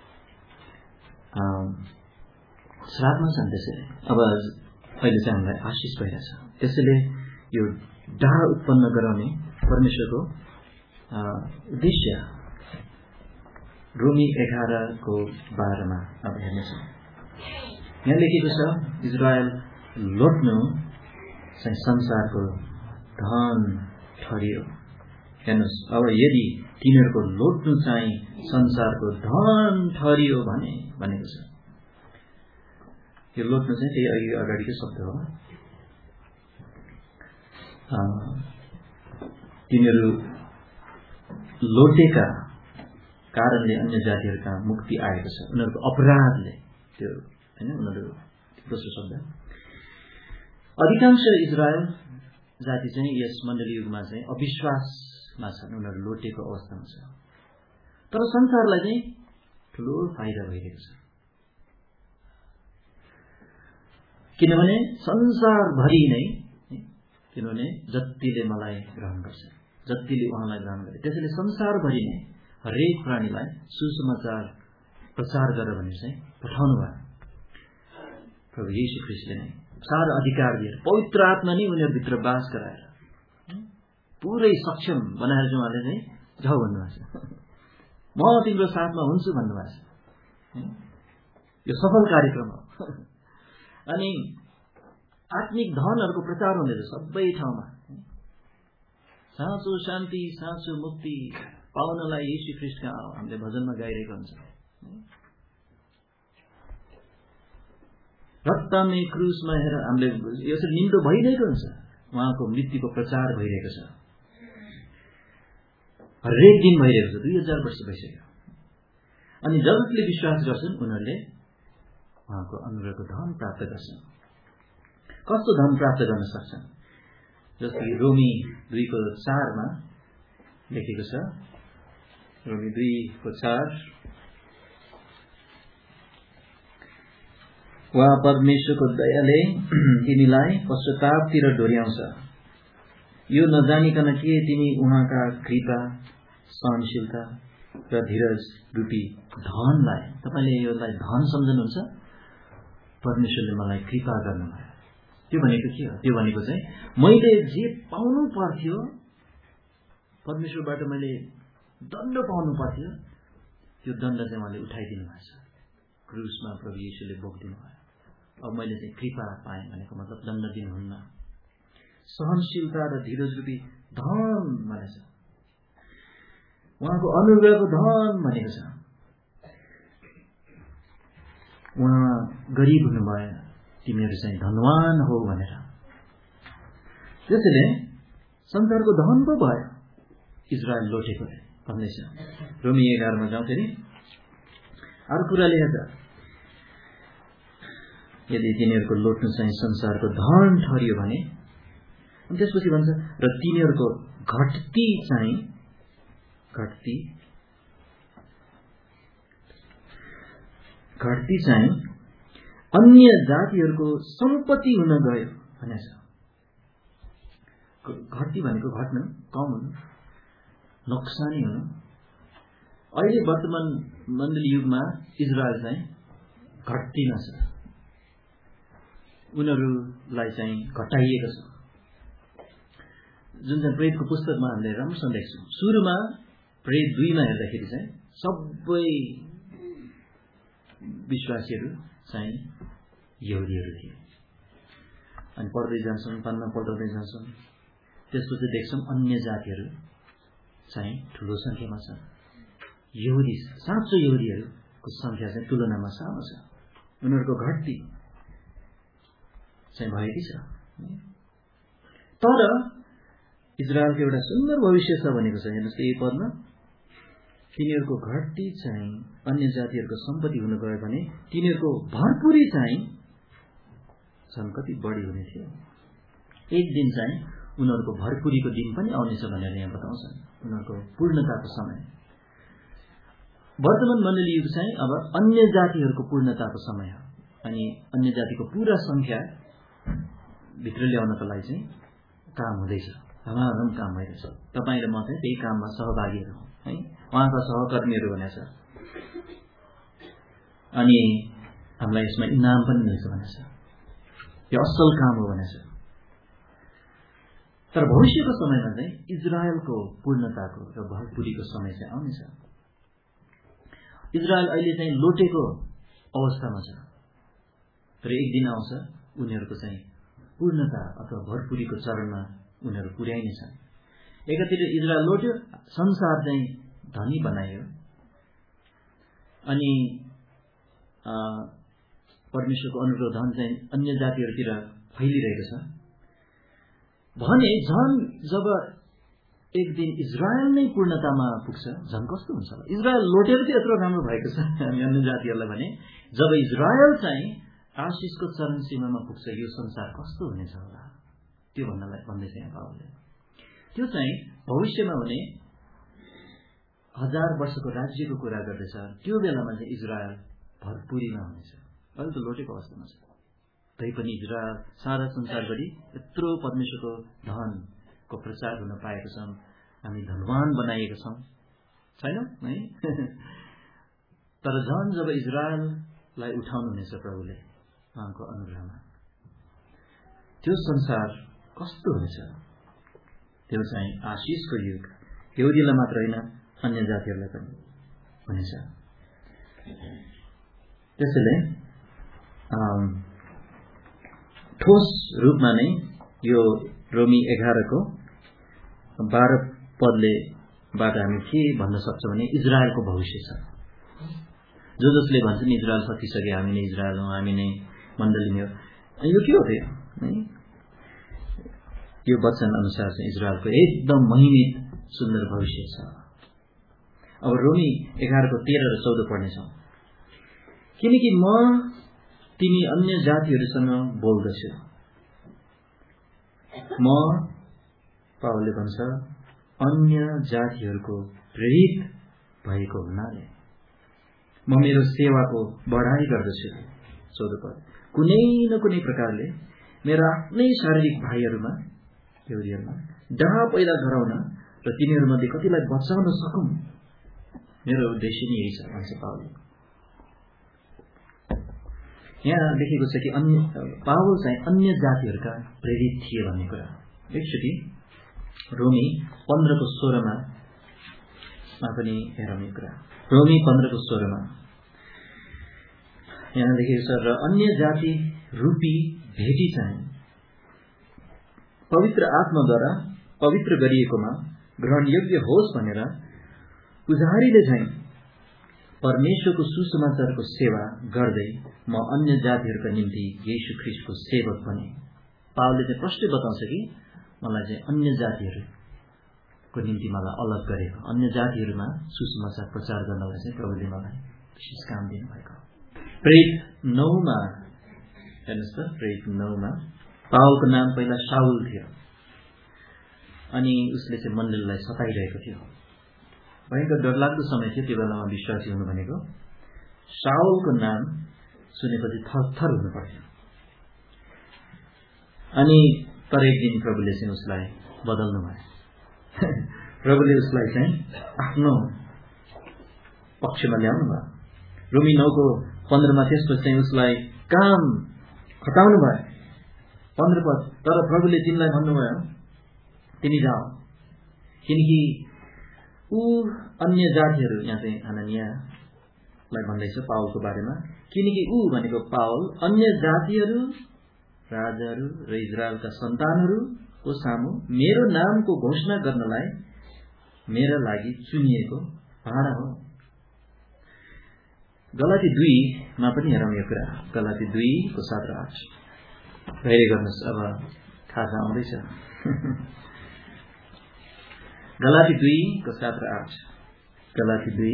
श्रापमा छन्। त्यसैले अब अहिले चाहिँ हामीलाई आशिष भइरहेछ। त्यसैले यो डाह उत्पन्न गराउने परमेश्वरको उद्देश्य रोमी 11:12 अब हेर्नेछौँ। यहाँ लेखेको छ इजरायल लोट्नु चाहिँ संसारको धन ठहरियो। हेर्नुहोस्, अब यदि तिनीहरूको लोट्नु चाहिँ संसारको धन ठहरियो भनेको छ। यो लोट्नु चाहिँ त्यही अघि अगाडिको शब्द हो। तिनीहरू लोटेका कारणले अन्य जातिहरूका मुक्ति आएको छ। उनीहरूको अपराधले, त्यो होइन, उनीहरू दोस्रो शब्द। अधिकांश इजरायल जाति चाहिँ यस मण्डली युगमा चाहिँ अविश्वासमा छन्, उनीहरू लोटेको अवस्थामा छ। तर संसारलाई चाहिँ ठुलो फाइदा भइरहेको छ। किनभने संसारभरि नै, किनभने जतिले मलाई ग्रहण गर्छ, जतिले उहाँलाई ग्रहण गरे, त्यसैले संसारभरि नै हरेक प्राणीलाई सुसमाचार प्रचार गर भने चाहिँ पठाउनु भयो। प्रभु येशू ख्रीष्टले नै सारा अधिकार दिएर, पवित्र आत्मा नै उनीहरूभित्र बास गराएर, पुरै सक्षम बनाएर चाहिँ उहाँले चाहिँ जाऊ भन्नुभएको छ। म तिम्रो साथमा हुन्छु भन्नुभएको छ। यो सफल कार्यक्रम हो। अनि आत्मिक धनहरूको प्रचार हुँदैछ सबै ठाउँमा। साँचो शान्ति, साँचो मुक्ति पाउनलाई येशू ख्रीष्टका हामीले भजनमा गाइरहेको हुन्छ। रक्तमे क्रुसमा हेर हामीले यसरी निन्दो भइरहेको हुन्छ। उहाँको मृत्युको प्रचार भइरहेको छ, हरेक दिन भइरहेको छ। 2000 वर्ष भइसक्यो। अनि जसले विश्वास गर्छन् उनीहरूले उहाँको अनुग्रहको धन प्राप्त गर्छन्। कस्तो धन प्राप्त गर्न सक्छन्? जस्तै रोमी 2:4 लेखेको छ। रोमी 2:4 वा परमेश्वरको दयाले तिमीलाई पश्चातापतिर डोर्याउँछ, यो नजानिकन के तिमी उहाँका कृपा, सहनशीलता र धीरज रूपी धनलाई, तपाईँले यसलाई धन सम्झनुहुन्छ? परमेश्वरले मलाई कृपा गर्नुभयो। त्यो भनेको के हो? त्यो भनेको चाहिँ मैले जे पाउनु पर्थ्यो, परमेश्वरबाट मैले दण्ड पाउनु पर्थ्यो, त्यो दण्ड चाहिँ उहाँले उठाइदिनु भएको छ। क्रुसमा प्रभु येशूले बोकिदिनु भयो। अब मैले चाहिँ कृपा पाएँ भनेको मतलब दण्ड दिनुहुन्न। सहनशीलता र धीरज रूपी धन भनेको छ। उहाँको अनुग्रहको धन भनेको छ। उहाँ गरिब हुनुभयो, तिमीहरू चाहिँ धनवान हो भनेर। त्यसैले संसारको धन पो भयो इजरायल लोटेकोले भन्दैछ। रोमी 11 जाउँ फेरि। अर्को कुरा लेखेछ, यदि तिनीहरूको लोट्नु चाहिँ संसारको धन ठहरियो भने, त्यसपछि भन्छ र तिनीहरूको घट्ती चाहिँ अन्य जातिहरूको सम्पत्ति हुन गयो भनेछ। घट्ती भनेको घट्नु, कम हुनु, नोक्सानी हुनु। अहिले वर्तमान मण्डली युगमा इजरायल चाहिँ घट्तीमा छ। उनीहरूलाई चाहिँ घटाइएको छ। जुन चाहिँ प्रेरितको पुस्तकमा हामीले राम्रोसँग देख्छौँ, सुरुमा प्रेरित 2 हेर्दाखेरि चाहिँ सबै विश्वासीहरू चाहिँ यहुदीहरू थिए। अनि पढ्दै जान्छौँ, पानमा पल्टाउँदै जान्छौँ, त्यसपछि देख्छौँ अन्य जातिहरू चाहिँ ठुलो सङ्ख्यामा छ। यहुदी, साँचो यहुदीहरूको सङ्ख्या चाहिँ तुलनामा सानो छ। उनीहरूको घट्ती चाहिँ भएकी छ। तर इजरायलको एउटा सुन्दर भविष्य छ भनेको छ। हेर्नुहोस् त यही पदमा, तिनीहरूको घटी चाहिँ अन्य जातिहरूको सम्पत्ति हुन गयो भने तिनीहरूको भरपुरी चाहिँ झन् कति बढी हुने थियो। एक दिन चाहिँ उनीहरूको भरपुरीको दिन पनि आउनेछ भनेर यहाँ बताउँछन्, उनीहरूको पूर्णताको समय। वर्तमान मण्डली युग चाहिँ अब अन्य जातिहरूको पूर्णताको समय हो अनि अन्य जातिको पूरा संख्या भित्र ल्याउनको लागि चाहिँ काम हुँदैछ, हमारम काम भइरहेछ। तपाईँ र म चाहिँ त्यही काममा सहभागीहरू हौँ है, उहाँका सहकर्मीहरू भनेछ अनि हामीलाई यसमा इनाम पनि मिल्छ भनेछ। यो असल काम हो भनेछ। तर भविष्यको समयमा चाहिँ इजरायलको पूर्णताको र भरपुरीको समय चाहिँ आउनेछ। इजरायल अहिले चाहिँ लोटेको अवस्थामा छ, तर एक दिन आउँछ उनीहरूको चाहिँ पूर्णता अथवा भरपुरीको चरणमा उनीहरू पुर्याइनेछन्। एकातिर इजरायल लोट्यो, संसार चाहिँ धनी बनायो अनि परमेश्वरको अनुग्रह धन चाहिँ अन्य जातिहरूतिर फैलिरहेको छ भने झन् जब एक दिन इजरायल नै पूर्णतामा पुग्छ झन् कस्तो हुन्छ होला। इजरायल लोटेर चाहिँ यत्रो राम्रो भएको छ हामी अन्य जातिहरूलाई भने जब इजरायल चाहिँ आशिषको चरण सीमामा पुग्छ यो संसार कस्तो हुनेछ होला, त्यो भन्दैछ यहाँ पावलले। त्यो चाहिँ भविष्यमा हुने 1000 वर्षको राज्यको कुरा गर्दैछ। त्यो बेलामा चाहिँ इजरायल भरपुरीमा हुनेछ। अहिले त लोटेको अवस्थामा छ, तैपनि इजरायल सारा संसारभरि यत्रो परमेश्वरको धनको प्रचार हुन पाएको छौँ, हामी धनवान बनाइएको छौँ छैनौँ है। तर झन् जब इजरायललाई उठाउनुहुनेछ प्रभुले उहाँको अनुग्रहमा, त्यो संसार कस्तो हुनेछ। त्यो चाहिँ आशिषको युग, यहुदीलाई मात्र होइन अन्य जातिहरूलाई पनि हुनेछ। त्यसैले ठोस रूपमा नै यो रोमी 11 को 12 पदलेबाट हामी के भन्न सक्छौँ भने इजरायलको भविष्य छ। जो जसले भन्छन् इजरायल सकिसके, हामी नै इजरायल हौँ, हामी नै मण्डली नै हो, यो के हो त? यो वचन अनुसार चाहिँ इजरायलको एकदम महिमित सुन्दर भविष्य छ। अब रोमी 11 को 13 र 14 पढ्नेछौँ। किनकि म तिमी अन्य जातिहरूसँग बोल्दछु, म पावलले भन्छ अन्य जातिहरूको प्रेरित भएको हुनाले म मेरो सेवाको बढाई गर्दछु। 14 पद, कुनै न कुनै प्रकारले मेरो आफ्नै शारीरिक भाइहरूमा यहुदीहरूमा डाह पैदा गराउन र तिनीहरूमध्ये कतिलाई बचाउन सकौं, मेरो उद्देश्य नै यही छ भन्छ पावलले। यहाँ लेखेको छ कि पावल चाहिँ अन्य जातिहरूका प्रेरित थिए भन्ने कुरा। एकचोटि रोमी 15 को 16 मा पनि हेरौँ यो कुरा। रोमी 15 को 16 मा यहाँ लेखेको छ, र अन्य जाति रूपी भेटी चाहिँ पवित्र आत्माद्वारा पवित्र गरिएकोमा ग्रहणयोग्य होस् भनेर पुजारीले चाहिँ परमेश्वरको सुसमाचारको सेवा गर्दै म अन्य जातिहरूका निम्ति येशू ख्रीष्टको सेवक बने। पावलले चाहिँ प्रश्न बताउँछ कि मलाई चाहिँ अन्य जातिहरूको निम्ति मलाई अलग गरेको, अन्य जातिहरूमा सुसमाचार प्रचार गर्नलाई चाहिँ प्रभुले मलाई विशेष काम दिनुभएको। प्रेरित 9 मा हेर्नुहोस् त, प्रेरित 9 मा पावलको नाम पहिला शाउल थियो अनि उसले चाहिँ मण्डलीलाई सताइरहेको थियो। भयंकर डरलाग्दो समय थियो त्यो बेलामा विश्वासी हुनु भनेको। शाउलको नाम सुनेपछि थरथर हुनु पर्थ्यो। अनि तर एक दिन प्रभुले चाहिँ उसलाई बदल्नु भयो। प्रभुले उसलाई चाहिँ आफ्नो पक्षमा ल्याउनु भयो। रोमी 9 को 15 मा त्यसपछि चाहिँ उसलाई काम हटाउनु भयो। 15 पद, तर प्रभुले तिमीलाई भन्नुभयो तिमी जाऊ, किनकि ऊ अन्य जातिहरू, यहाँ चाहिँ हननियालाई भन्दैछ पावलको बारेमा, किनकि ऊ भनेको पावल अन्य जातिहरू, राजाहरू र इजरायलका सन्तानहरूको सामु मेरो नामको घोषणा गर्नलाई मेरा लागि चुनिएको भाडा हो। गलाती 2 मा पनि हेरौँ यो कुरा। गलाती 2 को 7 र 8 धैर्य गर्नुहोस्, अब खाजा आउँदैछ। गलाती 2 को 7 र 8 गलाती 2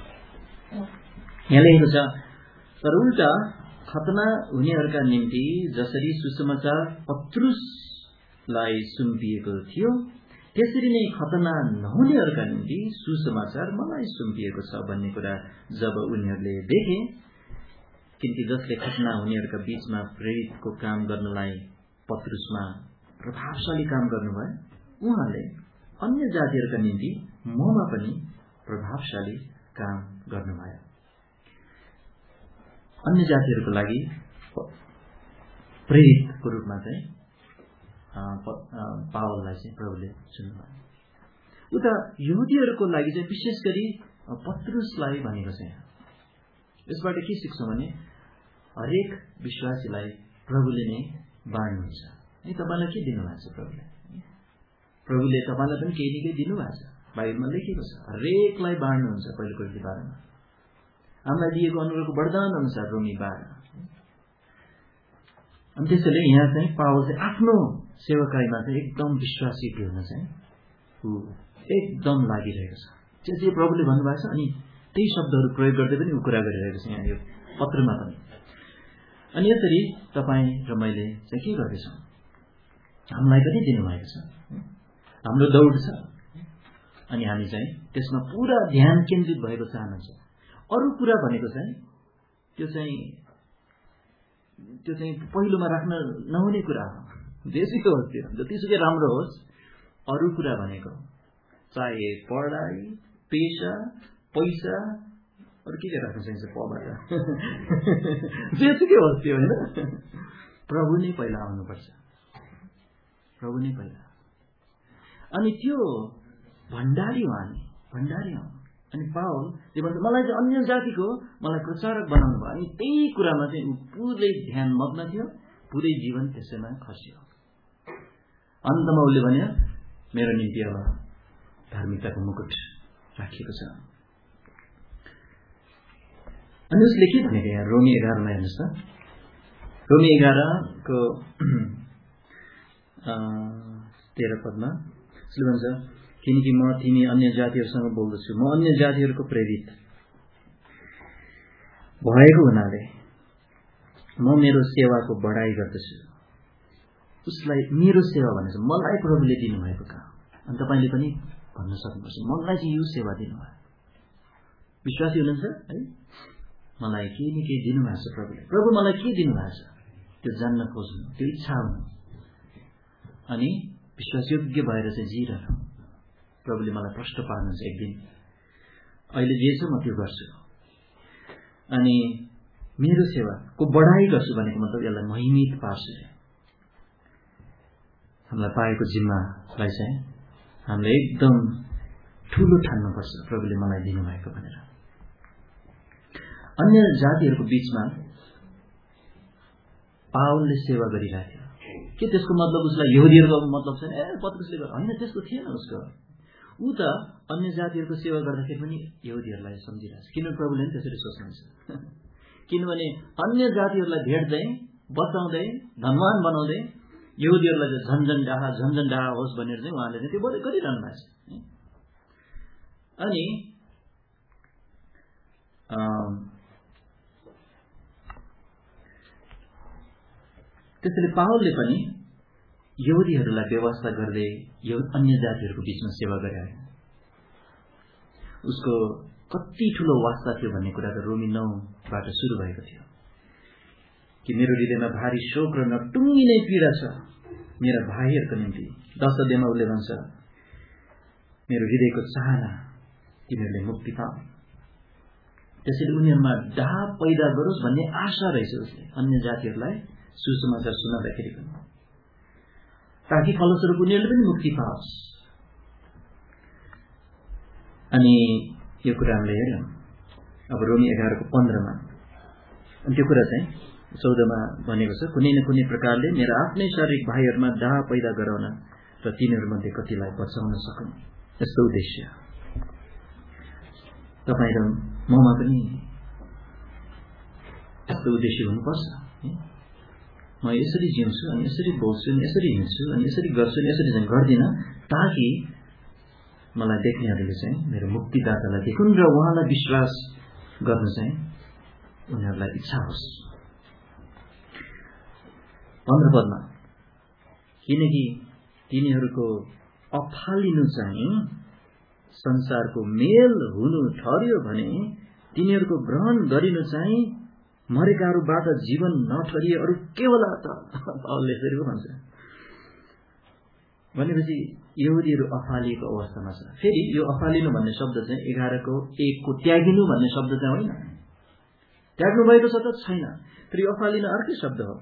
यहाँ लेखेको छ तर उल्टा खतना हुनेहरूका निम्ति जसरी सुसमाचार पत्रुसलाई सुम्पिएको थियो त्यसरी नै खतना नहुनेहरूका निम्ति सुसमाचार मलाई सुम्पिएको छ भन्ने कुरा जब उनीहरूले देखे किनकि जसले खतना हुनेहरूका बीचमा प्रेरितको काम गर्नलाई पत्रुसमा प्रभावशाली काम गर्नुभयो उहाँले अन्य जातिहरूका निम्ति ममा पनि प्रभावशाली काम गर्नुभयो अन्य जातिहरूको लागि प्रेरितको रूपमा चाहिँ पावललाई चाहिँ प्रभुले चुन्नुभयो उता यहुदीहरूको लागि चाहिँ विशेष गरी पत्रुसलाई भनेको छ यसबाट के सिक्छौँ भने हरेक विश्वासीलाई प्रभुले नै बाँड्नुहुन्छ है तपाईलाई के दिनुभएको छ प्रभुले तपाईलाई पनि केही न केही दिनुभएको छ बाइबलमा लेखेको छ हरेकलाई बाँड्नुहुन्छ पहिलो कोरिन्थी 12 मा हामीलाई दिएको अनुग्रहको वरदान अनुसार रोमी 12 अनि त्यसैले यहाँ चाहिँ पावल चाहिँ आफ्नो सेवकाईमा चाहिँ एकदम विश्वासी हुन चाहिँ ऊ एकदम लागिरहेको छ जे प्रभुले भन्नुभएको छ अनि त्यही शब्दहरू प्रयोग गर्दै पनि ऊ कुरा गरिरहेको छ यहाँ यो पत्रमा पनि अनि यसरी तपाईँ र मैले चाहिँ के गर्दैछौँ हामीलाई पनि दिनुभएको छ हाम्रो दौड छ अनि हामी चाहिँ त्यसमा पुरा ध्यान केन्द्रित भएको चाहनुहुन्छ अरू कुरा भनेको चाहिँ त्यो चाहिँ पहिलोमा राख्न नहुने कुरा हो जेसुकै होस् त्यो जतिसुकै राम्रो होस् अरू कुरा भनेको चाहे पढाइ पेशा पैसा अरू के राख्न सकिन्छ पबाट जेसुकै होस् त्यो होइन प्रभु नै पहिला आउनुपर्छ प्रभु नै पहिला अनि त्यो भण्डारी हो हामी भण्डारी हौ अनि पावल त्यो भन्छ मलाई चाहिँ अन्य जातिको मलाई प्रचारक बनाउनु भयो अनि त्यही कुरामा चाहिँ पुरै ध्यान मग्न थियो पुरै जीवन त्यसैमा खस्यो अन्तमा उसले भन्यो मेरो निम्ति अब धार्मिकताको मुकुट राखिएको छ अनि उसले के भनेको यहाँ रोमी 11 मा हेर्नुहोस् त रोमी 11 को 13 पदमा उसले भन्छ किनकि म तिमी अन्य जातिहरूसँग बोल्दछु म अन्य जातिहरूको प्रेरित भएको हुनाले म मेरो सेवाको बढाई गर्दछु उसलाई मेरो सेवा भनेछ मलाई प्रभुले दिनुभएको काम अनि तपाईँले पनि भन्न सक्नुपर्छ मलाई चाहिँ यो सेवा दिनुभयो विश्वासी हुनुहुन्छ है मलाई केही न केही दिनुभएको छ प्रभुले प्रभु मलाई के दिनुभएको छ त्यो जान्न खोज्नु त्यो इच्छा हुनु अनि विश्वासयोग्य भएर चाहिँ जिरहनु प्रभुले मलाई प्रश्न पार्नुहुन्छ एक दिन अहिले जे छ म त्यो गर्छु अनि मेरो सेवाको बढाई गर्छु भनेको मतलब यसलाई महिमित पार्छु हामीलाई पाएको जिम्मालाई चाहिँ हामीले एकदम ठुलो ठान्नुपर्छ प्रभुले मलाई दिनुभएको भनेर अन्य जातिहरूको बीचमा पावलले सेवा गरिरहेको थियो के त्यसको मतलब उसलाई यहुदीहरूको मतलब छैन पत्रुसले होइन त्यस्तो थिएन उसको ऊ त अन्य जातिहरूको सेवा गर्दाखेरि पनि यहुदीहरूलाई सम्झिरहेछ किनभने प्रभुले पनि त्यसरी सोच्नुहुन्छ किनभने अन्य जातिहरूलाई भेट्दै बचाउँदै धनवान बनाउँदै यहुदीहरूलाई चाहिँ झन्झन डाहा होस् भनेर चाहिँ उहाँले चाहिँ त्यो बोले गरिरहनु भएको छ अनि त्यसैले पावलले पनि यहुदीहरूलाई व्यवस्था गर्दै अन्य जातिहरूको बीचमा सेवा गरे उसको कति ठुलो वास्ता थियो भन्ने कुरा त रोमी 9 बाट सुरु भएको थियो कि मेरो हृदयमा भारी शोक र नटुङ्गिने पीडा छ मेरा भाइहरूको निम्ति 10 अध्यायमा उसले भन्छ मेरो हृदयको चाहना तिनीहरूले मुक्ति पाऊ त्यसैले उनीहरूमा डाह पैदा गरोस् भन्ने आशा रहेछ उसले अन्य जातिहरूलाई सुसमाचार सुनाउँदाखेरि पनि ताकि फलस्वरूप उनीहरूले पनि मुक्ति पाओस् अनि यो कुरा हामीले हेर्यौं अब रोमी 11 को 15 मा अनि त्यो कुरा चाहिँ 14 मा भनेको छ कुनै न कुनै प्रकारले मेरा आफ्नै शारीरिक भाइहरूमा डाह पैदा गराउन र तिनीहरूमध्ये कतिलाई बचाउन सकौं यस्तो उद्देश्य तपाईँ र ममा पनि यस्तो उद्देश्य हुनुपर्छ म यसरी जिउँछु अनि यसरी बोल्छु अनि यसरी हिँड्छु अनि यसरी गर्छु अनि यसरी चाहिँ गर्दिन ताकि मलाई देख्नेहरूले चाहिँ मेरो मुक्तिदातालाई देखुन् र उहाँलाई विश्वास गर्नु चाहिँ उनीहरूलाई इच्छा होस्। 15 पदमा, किनकि तिनीहरूको अफालिनु चाहिँ संसारको मेल हुनु ठर्यो भने तिनीहरूको ग्रहण गरिनु चाहिँ मरेकाहरूबाट जीवन नठरिए अरू केवल पावलले फेरि भन्छ। भनेपछि यहुदीहरू अफालिएको अवस्थामा छ। फेरि यो अफालिनु भन्ने शब्द चाहिँ 11:1 को त्यागिनु भन्ने शब्द चाहिँ होइन। त्याग्नु भएको छ त छैन, तर यो अफालिनु अर्कै शब्द हो।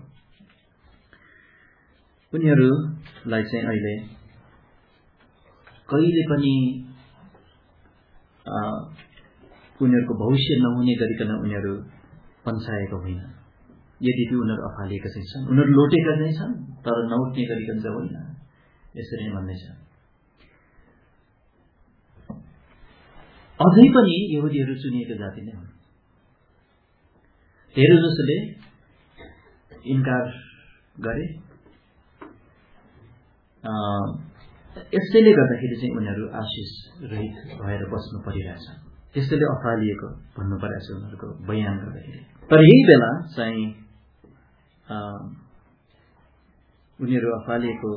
उनीहरूलाई चाहिँ अहिले कहिले पनि उनीहरूको भविष्य नहुने गरिकन उनीहरू पन्छाएको होइन। यद्यपि उनीहरू अफालिएका चाहिँ छन्, उनीहरू लोटेका चाहिँ छन्, तर नउठ्ने गरिकन चाहिँ होइन। यसरी भन्दैछ। अझै पनि यहुदीहरू चुनिएको जाति नै हुन्। धेरै जसोले इन्कार गरे। यसैले गर्दाखेरि चाहिँ उनीहरू आशिष रहित भएर बस्नु परिरहेछ। त्यसैले अफालिएको भन्नु परेछ उनीहरूको बयान गर्दाखेरि। तर यही बेला चाहिँ उनीहरू अफालिएको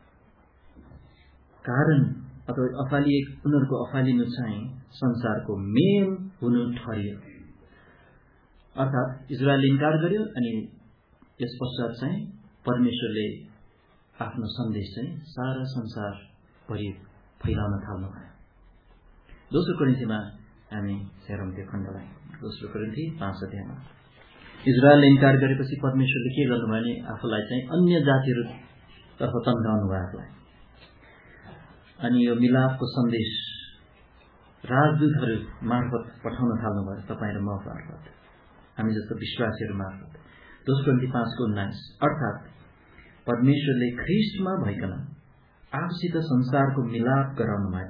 कारण अथवा उनीहरूको अफालिनु चाहिँ संसारको मेल हुनु ठर्यो। अर्थात् इजरायलले इन्कार गर्यो अनि यस पश्चात चाहिँ परमेश्वरले आफ्नो सन्देश चाहिँ सारा संसार भरि फैलाउन थाल्नु भयो। दोस्रो कोरिन्थीमा हामी हेरौँ त्यो खण्डलाई। दोस्रो कोरिन्थी 5 अध्यायमा इजरायलले इन्कार गरेपछि परमेश्वरले के गर्नुभयो भने आफूलाई चाहिँ अन्य जातिहरूतर्फ तन्काउनु भयो आफूलाई। अनि यो मिलापको सन्देश राजदूतहरू मार्फत पठाउन थाल्नुभयो, तपाईँ र म मार्फत, हामी जस्तो विश्वासीहरू मार्फत। दोस्रो कोरिन्थी 5:19 अर्थात् परमेश्वरले ख्रीष्टमा भइकन आफूसित संसारको मिलाप गराउनु भयो।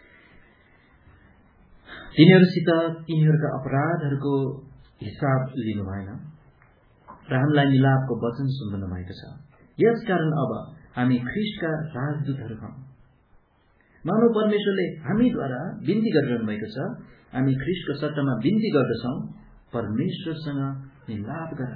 तिनीहरूसित तिनीहरूका अपराधहरूको हिसाब लिनु भएन र हामीलाई मिलापको वचन सुनाउनु भएको छ। यसकारण अब हामी ख्रीष्टका राजदूतहरू हौं। मानव परमेश्वरले हामीद्वारा बिन्ती गरिरहनु भएको छ। हामी ख्रीष्टको सट्टामा बिन्ती गर्दछौं, परमेश्वरसँग मिलाप गर।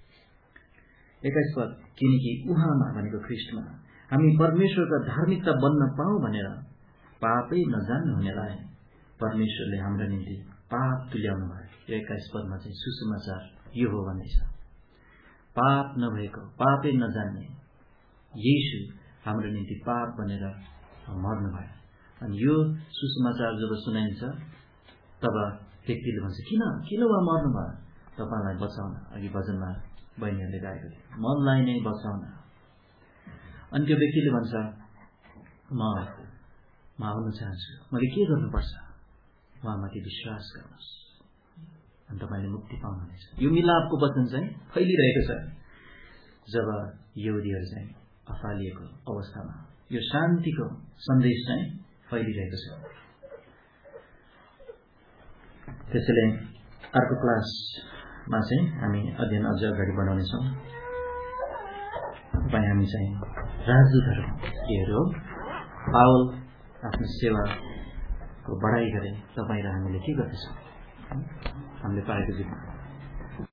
21 पद, किनकि उहाँमा भनेको ख्रीष्टमा हामी परमेश्वरका धार्मिकता बन्न पाऊँ भनेर पापै नजान्नु हुनेलाई परमेश्वरले हाम्रो निम्ति पाप तुल्याउनु भयो। 21 पदमा चाहिँ सुसमाचार यो हो भन्दैछ। पाप नभएको, पापै नजान्ने येशू हाम्रो निम्ति पाप बनेर मर्नु भयो। अनि यो सुसमाचार जब सुनाइन्छ तब व्यक्तिले भन्छ, किन उहाँ मर्नु भयो? तपाईलाई बचाउन। अघि भजनमा बहिनीहरूले गाएको थियो, मलाई नै बचाउन। अनि त्यो व्यक्तिले भन्छ, म आउन चाहन्छु, मैले के गर्नुपर्छ? उहाँमाथि विश्वास गर्नुहोस् अनि तपाईले मुक्ति पाउनुहुनेछ। यो मिलापको वचन चाहिँ फैलिरहेको छ जब यहुदीहरू चाहिँ अफालिएको अवस्थामा यो शान्तिको सन्देश चाहिँ फैलिरहेको छ। त्यसैले अर्को क्लासमा चाहिँ हामी अध्ययन अझ अगाडि बढाउनेछौँ। हामी चाहिँ राजदूतहरू केहरू हो? पावल आफ्नो सेवाको बढाइ गरे, तपाईँ र हामीले के गर्दैछौँ हामीले पाएको जीवन।